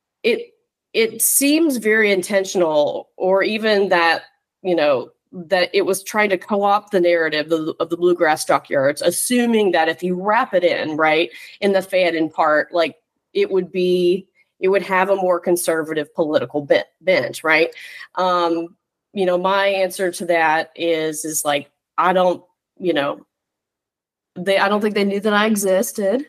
Speaker 3: it it seems very intentional, or even that, you know, that it was trying to co-opt the narrative of, of the Bluegrass Stockyards, assuming that if you wrap it in, right, in the Fayette part, like it would be, it would have a more conservative political bent, bent right? Um, you know, my answer to that is, is like, I don't, you know, they, I don't think they knew that I existed.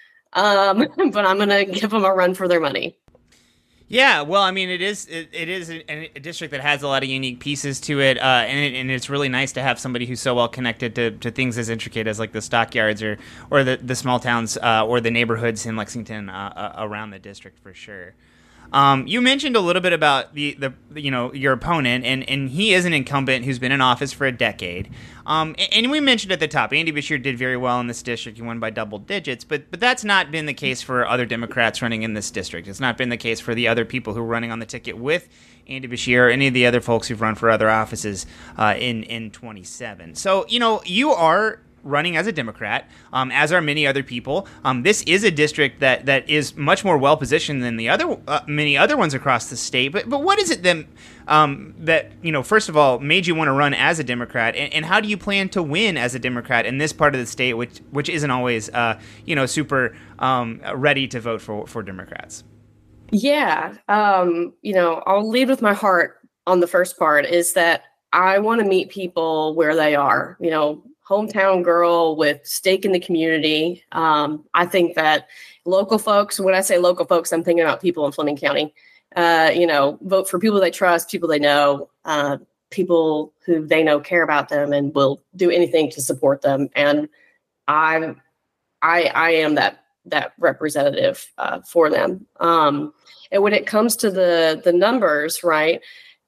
Speaker 3: Um, but I'm going to give them a run for their money.
Speaker 1: Yeah, well, I mean, it is it, it is a, a district that has a lot of unique pieces to it, uh, and it, and it's really nice to have somebody who's so well connected to, to things as intricate as like the Stockyards or or the the small towns uh, or the neighborhoods in Lexington uh, uh, around the district for sure. Um, you mentioned a little bit about the, the you know your opponent, and, and he is an incumbent who's been in office for a decade. Um, and, and we mentioned at the top, Andy Beshear did very well in this district. He won by double digits, but but that's not been the case for other Democrats running in this district. It's not been the case for the other people who are running on the ticket with Andy Beshear or any of the other folks who've run for other offices uh, in in twenty-seven. So you know you are running as a Democrat, um, as are many other people. Um, this is a district that that is much more well positioned than the other uh, many other ones across the state. But but what is it then um, that you know first of all made you want to run as a Democrat, and, and how do you plan to win as a Democrat in this part of the state, which which isn't always uh, you know super um, ready to vote for for Democrats?
Speaker 3: Yeah, um, you know, I'll lead with my heart on the first part. Is that I want to meet people where they are. You know. Hometown girl with stake in the community. Um, I think that local folks, when I say local folks, I'm thinking about people in Fleming County, uh, you know, vote for people they trust, people they know, uh, people who they know care about them and will do anything to support them. And I'm, I, I am that, that representative uh, for them. Um, and when it comes to the, the numbers, right.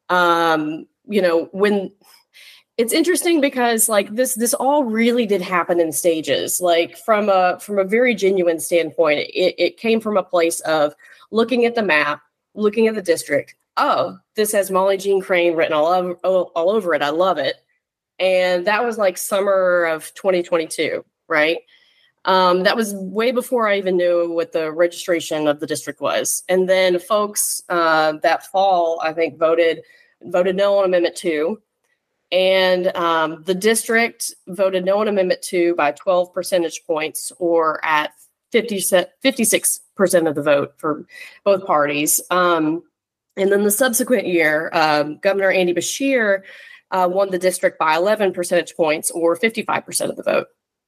Speaker 3: Um, you know, when, It's interesting because like this, this all really did happen in stages. Like from a from a very genuine standpoint, it, it came from a place of looking at the map, looking at the district. Oh, this has Molly Jean Crane written all over all over it. I love it, and that was like summer of twenty twenty-two, right? Um, that was way before I even knew what the registration of the district was. And then folks uh, that fall, I think, voted voted no on Amendment Two. And um, the district voted no on Amendment two by twelve percentage points, or at fifty-six percent of the vote for both parties. Um, and then the subsequent year, um, Governor Andy Beshear uh, won the district by eleven percentage points, or fifty-five percent of the vote.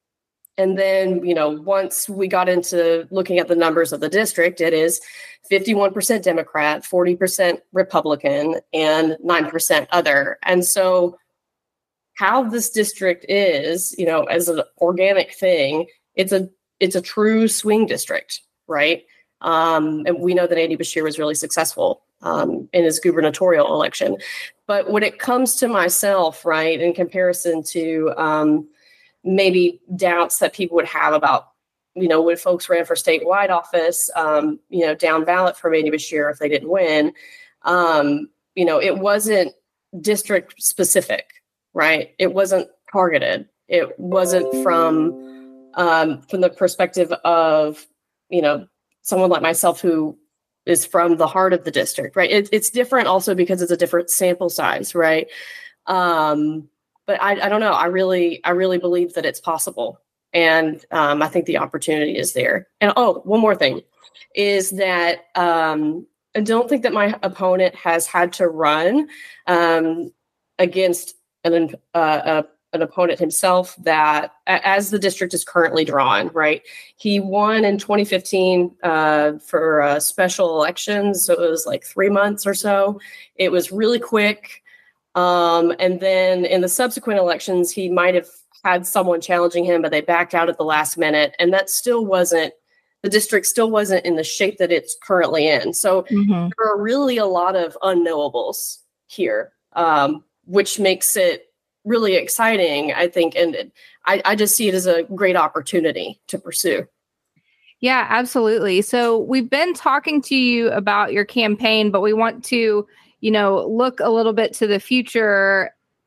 Speaker 3: And then, you know, once we got into looking at the numbers of the district, it is fifty-one percent Democrat, forty percent Republican, and nine percent other. And so how this district is, you know, as an organic thing, it's a it's a true swing district, right? Um, and we know that Andy Beshear was really successful um, in his gubernatorial election. But when it comes to myself, right, in comparison to um, maybe doubts that people would have about, you know, when folks ran for statewide office, um, you know, down ballot for Andy Beshear if they didn't win, um, you know, it wasn't district specific, right? It wasn't targeted. It wasn't from um, from the perspective of, you know, someone like myself who is from the heart of the district, right? It, it's different also because it's a different sample size, right? Um, but I, I don't know. I really, I really believe that it's possible. And um, I think the opportunity is there. And oh, one more thing is that um, I don't think that my opponent has had to run um, against an, uh, uh, an opponent himself that, as the district is currently drawn, right? He won in twenty fifteen uh, for uh, special elections. So it was like three months or so. It was really quick. Um, and then in the subsequent elections, he might have had someone challenging him, but they backed out at the last minute. And that still wasn't, the district still wasn't in the shape that it's currently in. So mm-hmm. there are really a lot of unknowables here, um, which makes it really exciting, I think. And I, I just see it as a great opportunity to pursue.
Speaker 2: Yeah, absolutely. So we've been talking to you about your campaign, but we want to, you know, look a little bit to the future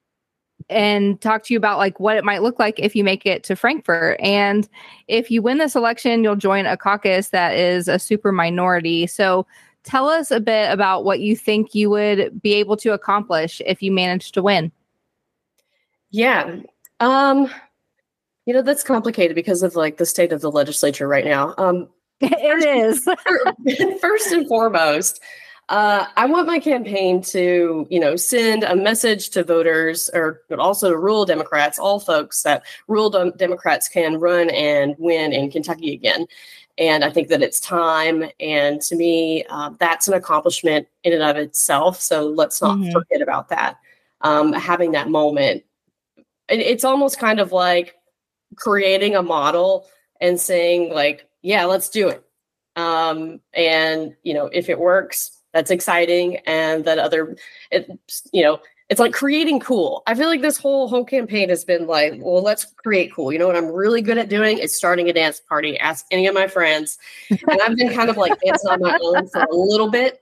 Speaker 2: and talk to you about like what it might look like if you make it to Frankfort. And if you win this election, you'll join a caucus that is a super minority. So tell us a bit about what you think you would be able to accomplish if you manage to win.
Speaker 3: Yeah. Um, you know, that's complicated because of like the state of the legislature right now. Um,
Speaker 2: it is.
Speaker 3: First and foremost, Uh, I want my campaign to, you know, send a message to voters, or but also to rural Democrats, all folks, that rural dem- Democrats can run and win in Kentucky again. And I think that it's time. And to me, uh, that's an accomplishment in and of itself. So let's not mm-hmm. forget about that. Um, having that moment. It, it's almost kind of like creating a model and saying like, yeah, let's do it. Um, and, you know, if it works, that's exciting. And that other, it, you know, it's like creating cool. I feel like this whole whole campaign has been like, well, let's create cool. You know what I'm really good at doing is starting a dance party. Ask any of my friends. And I've been kind of like dancing on my own for a little bit.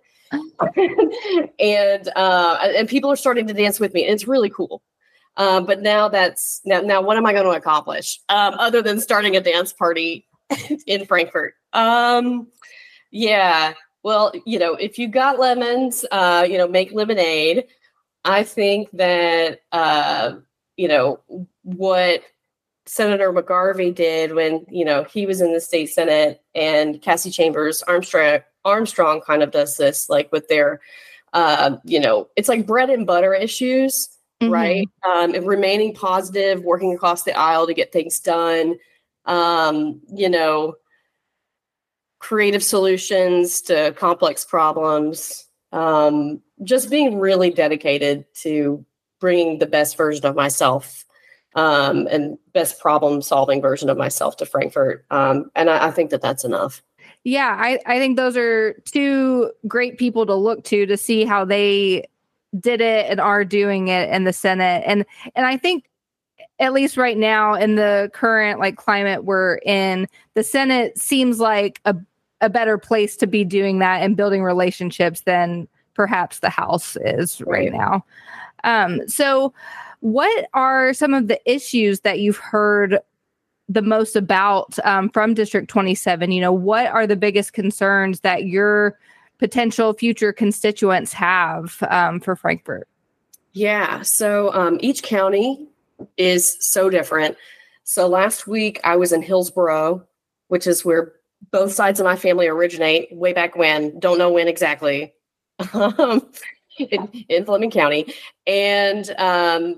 Speaker 3: and uh, and people are starting to dance with me. And it's really cool. Uh, but now that's, now, now what am I going to accomplish um, other than starting a dance party in Frankfort? Um, yeah. Well, you know, if you got lemons, uh, you know, make lemonade. I think that, uh, you know, what Senator McGarvey did when, you know, he was in the state Senate, and Cassie Chambers Armstrong, Armstrong kind of does this, like with their, uh, you know, it's like bread and butter issues, mm-hmm. right? Um, and remaining positive, working across the aisle to get things done, um, you know, creative solutions to complex problems, um, just being really dedicated to bringing the best version of myself um, and best problem solving version of myself to Frankfort. Um, and I, I think that that's enough.
Speaker 2: Yeah, I, I think those are two great people to look to to see how they did it and are doing it in the Senate. And and I think at least right now in the current like climate we're in, the Senate seems like a a better place to be doing that and building relationships than perhaps the House is right, right now. Um, so what are some of the issues that you've heard the most about um, from District twenty-seven? You know, what are the biggest concerns that your potential future constituents have um, for Frankfort?
Speaker 3: Yeah. So um, each county is so different. So last week I was in Hillsborough, which is where both sides of my family originate, way back when, don't know when exactly, um, in, in Fleming County. And um,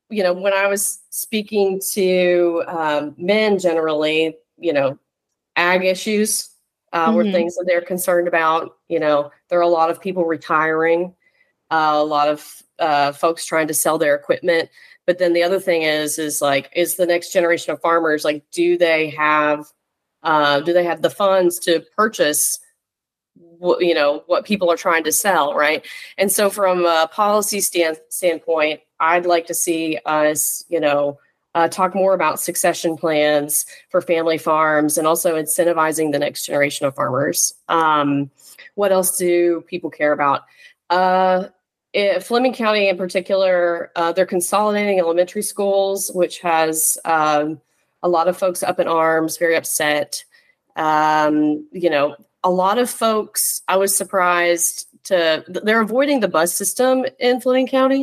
Speaker 3: you know, when I was speaking to um, men generally, you know, ag issues uh, mm-hmm. were things that they're concerned about. You know, there are a lot of people retiring, uh, a lot of uh, folks trying to sell their equipment. But then the other thing is, is like, is the next generation of farmers, like, do they have, uh, do they have the funds to purchase what, you know, what people are trying to sell, right? And so from a policy stand, standpoint, I'd like to see us, you know, uh, talk more about succession plans for family farms and also incentivizing the next generation of farmers. Um, what else do people care about? Uh, it, Fleming County in particular, uh, they're consolidating elementary schools, which has um, a lot of folks up in arms, very upset. Um, you know, a lot of folks, I was surprised to, they're avoiding the bus system in Fleming County.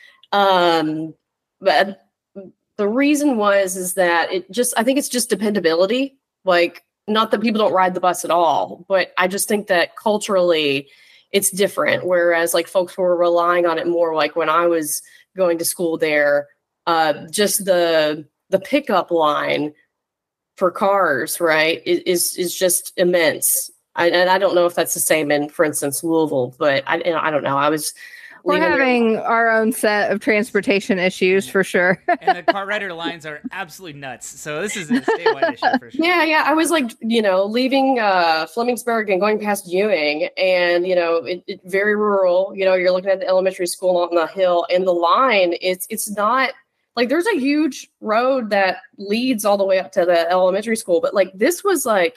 Speaker 3: Um, but the reason was, is that it just, I think it's just dependability. Like, not that people don't ride the bus at all, but I just think that culturally it's different. Whereas like folks were relying on it more, like when I was going to school there, uh, just the, the pickup line for cars, right, is, is just immense. I, and I don't know if that's the same in, for instance, Louisville, but I, I don't know. I was,
Speaker 2: We're having there. our own set of transportation issues for sure.
Speaker 1: And the car rider lines are absolutely nuts. So this is a statewide issue for sure.
Speaker 3: Yeah, yeah. I was like, you know, leaving uh, Flemingsburg and going past Ewing, and, you know, it, it very rural. You know, you're looking at the elementary school on the hill, and the line, it's it's not like there's a huge road that leads all the way up to the elementary school. But like this was like,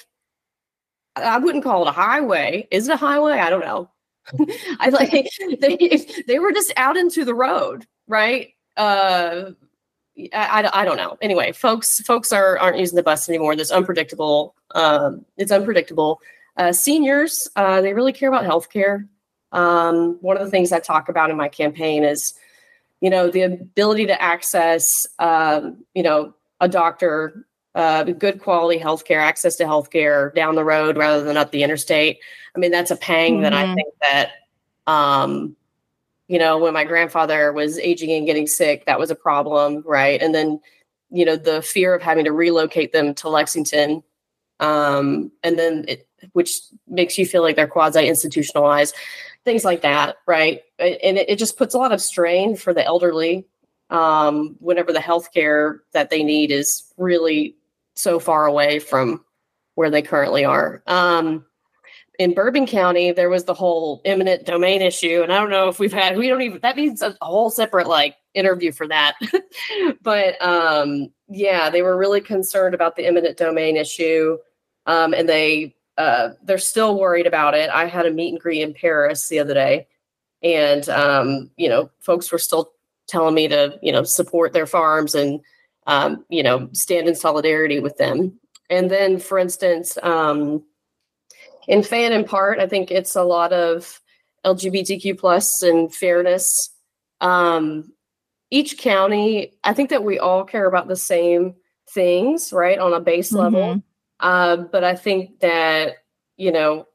Speaker 3: I wouldn't call it a highway. Is it a highway? I don't know. I like they they were just out into the road, right? Uh, I, I, I don't know. Anyway, folks folks are aren't using the bus anymore. That's unpredictable. Um, it's unpredictable. Uh, seniors, uh, they really care about healthcare. Um, one of the things I talk about in my campaign is, you know, the ability to access, um, you know, a doctor, uh, good quality healthcare, access to healthcare down the road rather than up the interstate. I mean, that's a pang mm-hmm. that I think that, um, you know, when my grandfather was aging and getting sick, that was a problem, right? And then, you know, the fear of having to relocate them to Lexington, um, and then it, which makes you feel like they're quasi-institutionalized, things like that, right? And it, it just puts a lot of strain for the elderly um, whenever the healthcare that they need is really so far away from where they currently are. Um, in Bourbon County, there was the whole eminent domain issue. And I don't know if we've had, we don't even, that needs a whole separate like interview for that. But um, yeah, they were really concerned about the eminent domain issue. Um, and they, uh, they're still worried about it. I had a meet and greet in Paris the other day, and um, you know, folks were still telling me to, you know, support their farms and, um, you know, stand in solidarity with them. And then, for instance, um, in Fan and Part, I think it's a lot of L G B T Q plus and fairness. Um, each county, I think that we all care about the same things, right, on a base mm-hmm. level. Uh, but I think that, you know,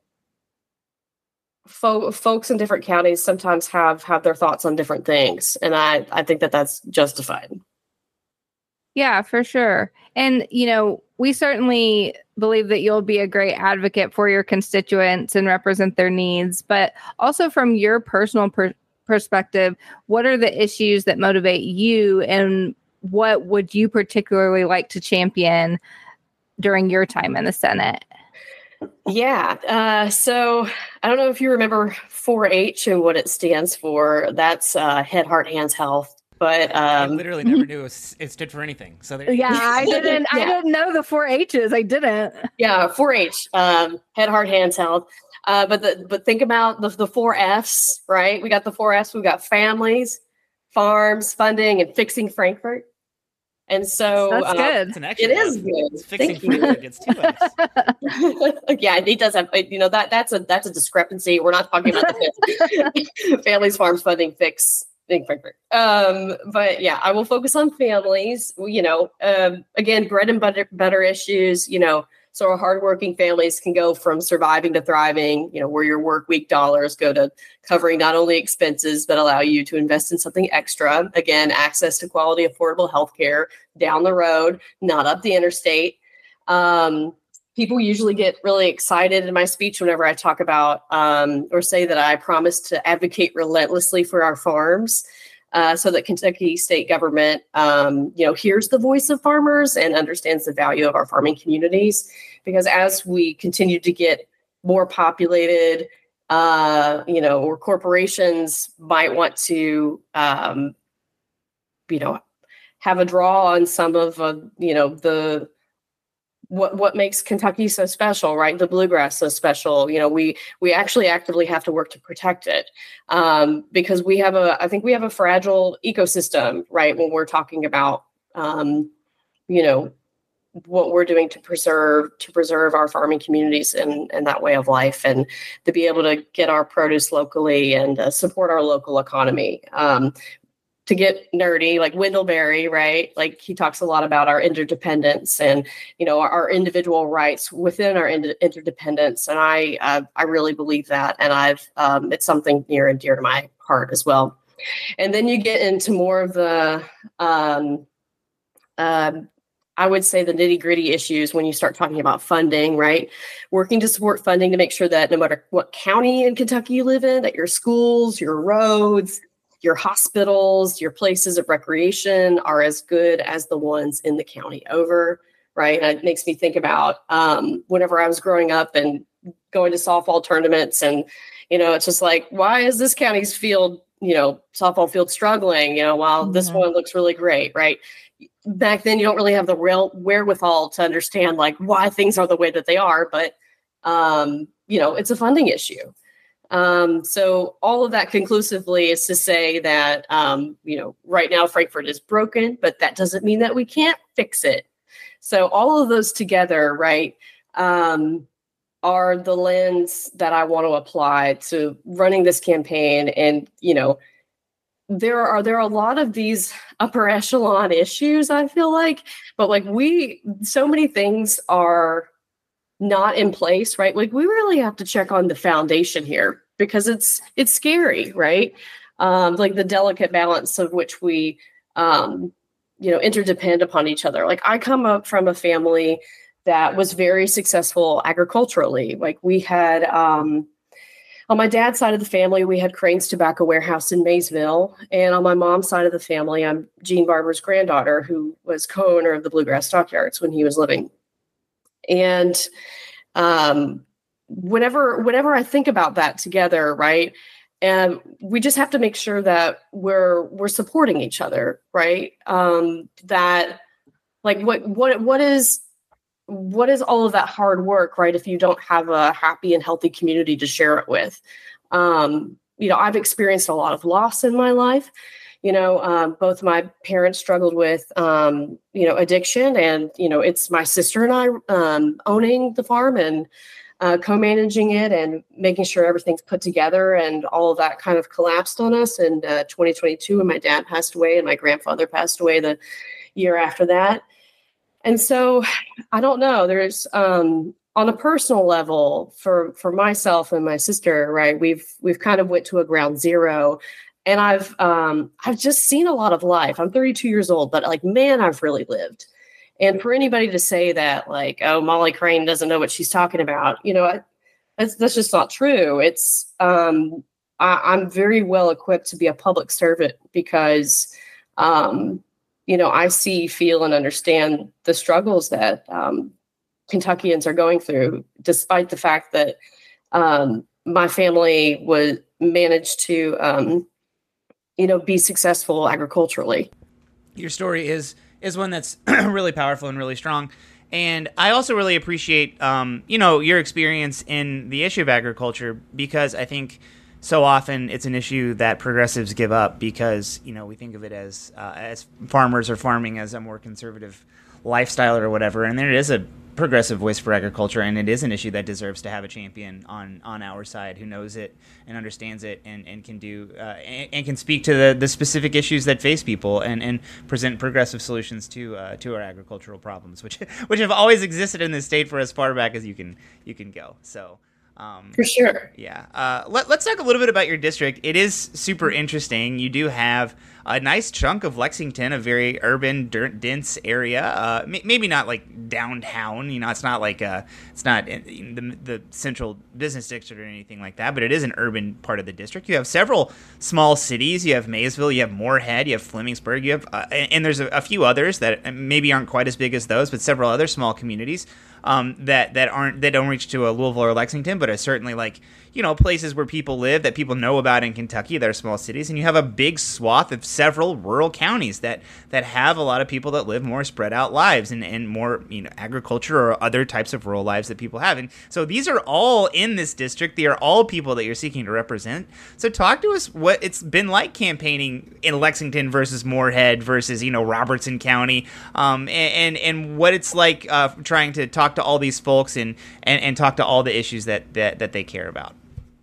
Speaker 3: fo- folks in different counties sometimes have have their thoughts on different things. And I, I think that that's justified.
Speaker 2: Yeah, for sure. And, you know, we certainly believe that you'll be a great advocate for your constituents and represent their needs. But also from your personal per- perspective, what are the issues that motivate you, and what would you particularly like to champion during your time in the Senate?
Speaker 3: Yeah. Uh, so I don't know if you remember four H and what it stands for. That's uh, Head, Heart, Hands, Health. But um,
Speaker 1: I literally never knew it stood for anything. So there
Speaker 2: yeah, I didn't. yeah. I didn't know the four H's. I didn't.
Speaker 3: Yeah, four H. Um, head, Heart, Hands, Health. Uh, but the, but think about the the four F's, right? We got the four F's. We got families, farms, funding, and fixing Frankfort. And so
Speaker 2: that's
Speaker 3: uh,
Speaker 2: good.
Speaker 1: It's an extra
Speaker 3: it is
Speaker 1: F.
Speaker 3: good.
Speaker 1: It's fixing
Speaker 3: Thank
Speaker 1: Frankfort gets two F's.
Speaker 3: Yeah, he does have. You know that that's a that's a discrepancy. We're not talking about the families, farms, funding, fix. Um, but yeah, I will focus on families. You know, um, again, bread and butter, butter issues. You know, So our hardworking families can go from surviving to thriving, you know, where your work week dollars go to covering not only expenses, but allow you to invest in something extra. Again, access to quality, affordable healthcare down the road, not up the interstate. Um, people usually get really excited in my speech whenever I talk about um, or say that I promise to advocate relentlessly for our farms. Uh, so that Kentucky state government, um, you know, hears the voice of farmers and understands the value of our farming communities. Because as we continue to get more populated, uh, you know, or corporations might want to, um, you know, have a draw on some of, uh, you know, the what what makes Kentucky so special, right? The bluegrass so special. You know, we we actually actively have to work to protect it um, because we have a, I think we have a fragile ecosystem, right? When we're talking about, um, you know, what we're doing to preserve to preserve our farming communities and, and that way of life, and to be able to get our produce locally and uh, support our local economy. Um, to get nerdy, like Wendell Berry, right? Like he talks a lot about our interdependence and, you know, our, our individual rights within our inter- interdependence. And I, uh, I really believe that. And I've, um, it's something near and dear to my heart as well. And then you get into more of the, um, uh, I would say the nitty gritty issues when you start talking about funding, right? Working to support funding to make sure that no matter what county in Kentucky you live in, that your schools, your roads, your hospitals, your places of recreation are as good as the ones in the county over, right? And it makes me think about um, whenever I was growing up and going to softball tournaments, and, you know, it's just like, why is this county's field, you know, softball field struggling, you know, while mm-hmm. this one looks really great, right? Back then, you don't really have the real wherewithal to understand like why things are the way that they are, but, um, you know, it's a funding issue. Um, so all of that conclusively is to say that, um, you know, right now Frankfort is broken, but that doesn't mean that we can't fix it. So all of those together, right, um, are the lens that I want to apply to running this campaign. And, you know, there are, there are a lot of these upper echelon issues, I feel like, but like we, so many things are not in place, right? Like we really have to check on the foundation here because it's it's scary, right? Um, like the delicate balance of which we, um, you know, interdepend upon each other. Like I come up from a family that was very successful agriculturally. Like we had, um, on my dad's side of the family, we had Crane's Tobacco Warehouse in Maysville. And on my mom's side of the family, I'm Gene Barber's granddaughter, who was co-owner of the Bluegrass Stockyards when he was living. And um, whenever whenever I think about that together, right, and we just have to make sure that we're we're supporting each other, right? Um, that like what what what is what is all of that hard work, right? If you don't have a happy and healthy community to share it with, um, you know, I've experienced a lot of loss in my life. You know, um, both my parents struggled with, um, you know, addiction, and, you know, it's my sister and I um, owning the farm and uh, co-managing it and making sure everything's put together, and all of that kind of collapsed on us in uh, twenty twenty-two when my dad passed away and my grandfather passed away the year after that. And so I don't know, there's um, on a personal level for, for myself and my sister, right, we've, we've kind of went to a ground zero. And I've um, I've just seen a lot of life. I'm thirty-two years old, but like, man, I've really lived. And for anybody to say that, like, oh, Molly Crane doesn't know what she's talking about, you know, I, that's, that's just not true. It's um, I, I'm very well equipped to be a public servant because, um, you know, I see, feel, and understand the struggles that um, Kentuckians are going through, despite the fact that um, my family was managed to. Um, you know, be successful agriculturally.
Speaker 1: Your story is is one that's really powerful and really strong. And I also really appreciate, um, you know, your experience in the issue of agriculture, because I think so often it's an issue that progressives give up because, you know, we think of it as uh, as farmers or farming as a more conservative lifestyle or whatever, and there is a progressive voice for agriculture, and it is an issue that deserves to have a champion on on our side who knows it and understands it and, and can do uh, and, and can speak to the, the specific issues that face people and, and present progressive solutions to uh, to our agricultural problems, which which have always existed in this state for as far back as you can you can go. So. Um,
Speaker 3: For sure.
Speaker 1: Yeah. Uh, let, let's talk a little bit about your district. It is super interesting. You do have a nice chunk of Lexington, a very urban, dirt, dense area. Uh, m- maybe not like downtown. You know, it's not like uh, it's not in the, the central business district or anything like that. But it is an urban part of the district. You have several small cities. You have Maysville. You have Moorhead. You have Flemingsburg. You have, uh, and, and there's a, a few others that maybe aren't quite as big as those, but several other small communities. Um, that that aren't that don't reach to a Louisville or Lexington, but are certainly like, you know, places where people live that people know about in Kentucky. That are small cities, and you have a big swath of several rural counties that that have a lot of people that live more spread out lives and, and more, you know, agriculture or other types of rural lives that people have. And so these are all in this district. They are all people that you're seeking to represent. So talk to us what it's been like campaigning in Lexington versus Moorhead versus, you know, Robertson County, um, and, and and what it's like uh, trying to talk to all these folks and, and, and talk to all the issues that, that, that they care about.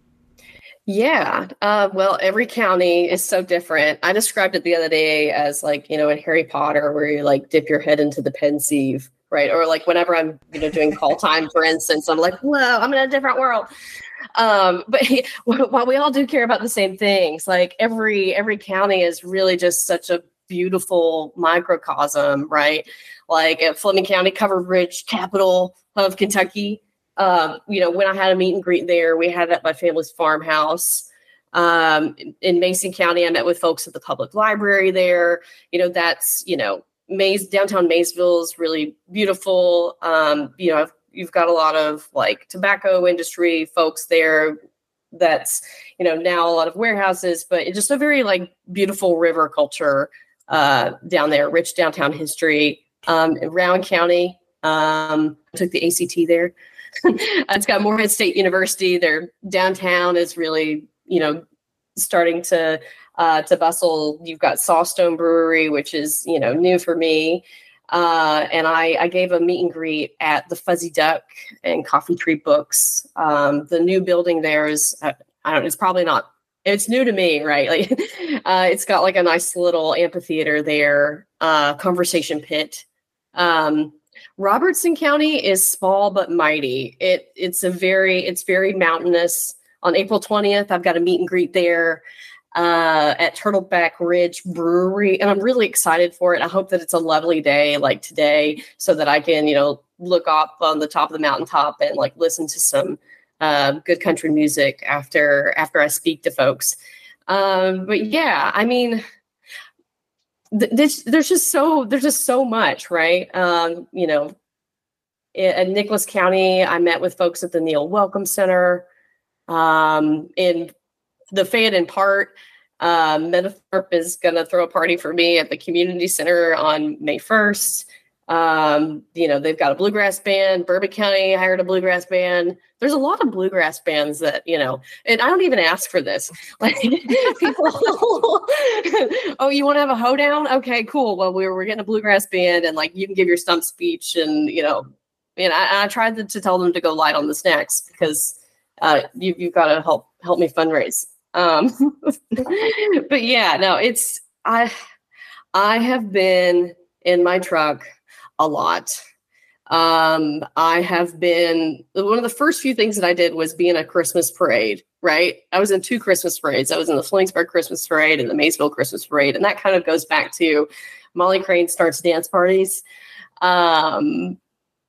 Speaker 3: Yeah. Uh, well, every county is so different. I described it the other day as like, you know, in Harry Potter, where you like dip your head into the Pensieve, right? Or like whenever I'm, you know, doing call time, for instance, I'm like, whoa, I'm in a different world. Um, but while we all do care about the same things, like every, every county is really just such a beautiful microcosm, right? Like at Fleming County, Covered Bridge, capital of Kentucky. Um, you know, when I had a meet and greet there, we had it at my family's farmhouse. Um, in Mason County, I met with folks at the public library there. You know, that's, you know, Mays, downtown Maysville is really beautiful. Um, you know, you've got a lot of like tobacco industry folks there. That's, you know, now a lot of warehouses, but it's just a very like beautiful river culture uh, down there, rich downtown history. Um, in Rowan County, um, I took the A C T there. It's got Moorhead State University. Their downtown is really, you know, starting to uh, to bustle. You've got Sawstone Brewery, which is, you know, new for me. Uh, and I, I gave a meet and greet at the Fuzzy Duck and Coffee Tree Books. Um, the new building there is, uh, I don't, it's probably not, it's new to me, right? Like, uh, it's got like a nice little amphitheater there, uh, conversation pit. Um, Robertson County is small but mighty. It it's a very it's very mountainous. On April twentieth, I've got a meet and greet there uh, at Turtleback Ridge Brewery, and I'm really excited for it. I hope that it's a lovely day like today, so that I can, you know, look up on the top of the mountaintop and like listen to some uh, good country music after after I speak to folks. Um, but yeah, I mean. There's, there's just so there's just so much, right? Um, you know, in, in Nicholas County, I met with folks at the Neil Welcome Center. Um, in the Fayetteville part, um, Metathorpe is going to throw a party for me at the community center on May first. Um, you know, they've got a bluegrass band. Bourbon County hired a bluegrass band. There's a lot of bluegrass bands that, you know, and I don't even ask for this. Like people, oh, you want to have a hoedown? Okay, cool. Well, we're, we're getting a bluegrass band and like, you can give your stump speech and, you know, and I, I tried to, to tell them to go light on the snacks because, uh, you, you've got to help, help me fundraise. Um, but yeah, no, it's, I, I have been in my truck a lot. Um, I have been, one of the first few things that I did was be in a Christmas parade, right? I was in two Christmas parades. I was in the Flemingsburg Christmas Parade and the Maysville Christmas Parade. And that kind of goes back to Molly Crane Starts Dance Parties. Um,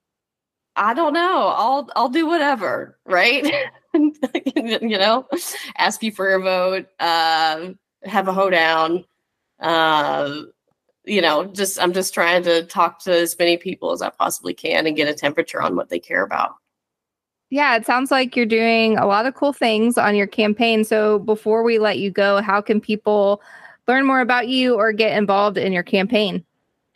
Speaker 3: I don't know. I'll, I'll do whatever, right? You know, ask you for a vote, uh, have a hoedown, uh, you know, just I'm just trying to talk to as many people as I possibly can and get a temperature on what they care about.
Speaker 2: Yeah, it sounds like you're doing a lot of cool things on your campaign. So before we let you go, how can people learn more about you or get involved in your campaign?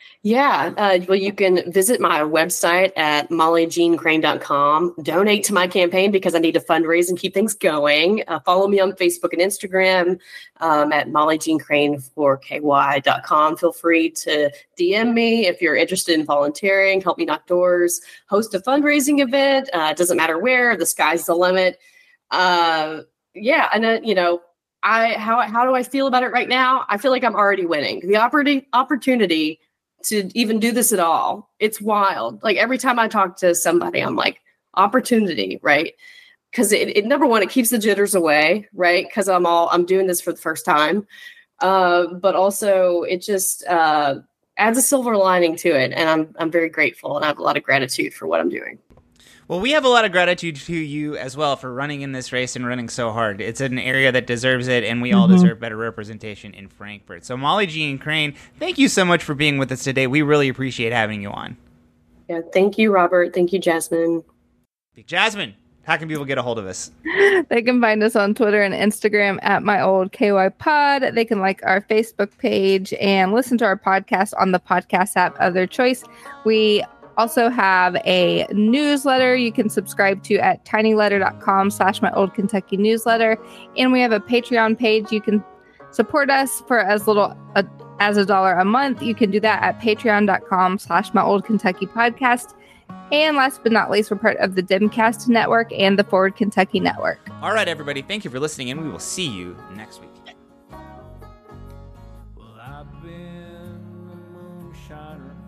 Speaker 3: Yeah, uh, well, you can visit my website at molly jean crane dot com. Donate to my campaign because I need to fundraise and keep things going. Uh, follow me on Facebook and Instagram um, at molly jean crane for k y dot com. Feel free to D M me if you're interested in volunteering, help me knock doors, host a fundraising event. Uh, it doesn't matter where, the sky's the limit. Uh, yeah, and uh, you know, I how how do I feel about it right now? I feel like I'm already winning. The opportunity opportunity to even do this at all. It's wild. Like every time I talk to somebody, I'm like, opportunity, right? Because it, it number one, it keeps the jitters away, right? Because I'm all I'm doing this for the first time. Uh, but also it just uh, adds a silver lining to it. And I'm I'm very grateful and I have a lot of gratitude for what I'm doing.
Speaker 1: Well, we have a lot of gratitude to you as well for running in this race and running so hard. It's an area that deserves it, and we mm-hmm. all deserve better representation in Frankfort. So, Molly Jean Crane, thank you so much for being with us today. We really appreciate having you on.
Speaker 3: Yeah, thank you, Robert. Thank you, Jasmine.
Speaker 1: Jasmine, how can people get a hold of us?
Speaker 2: They can find us on Twitter and Instagram at My Old K Y Pod. They can like our Facebook page and listen to our podcast on the podcast app of their choice. We also have a newsletter you can subscribe to at tinyletter.com slash my old Kentucky newsletter. And we have a Patreon page. You can support us for as little uh, as a dollar a month. You can do that at patreon.com slash my old Kentucky podcast. And last but not least, we're part of the Dimcast Network and the Forward Kentucky Network.
Speaker 1: All right, everybody. Thank you for listening, and we will see you next week.
Speaker 4: Well, I've been a moonshiner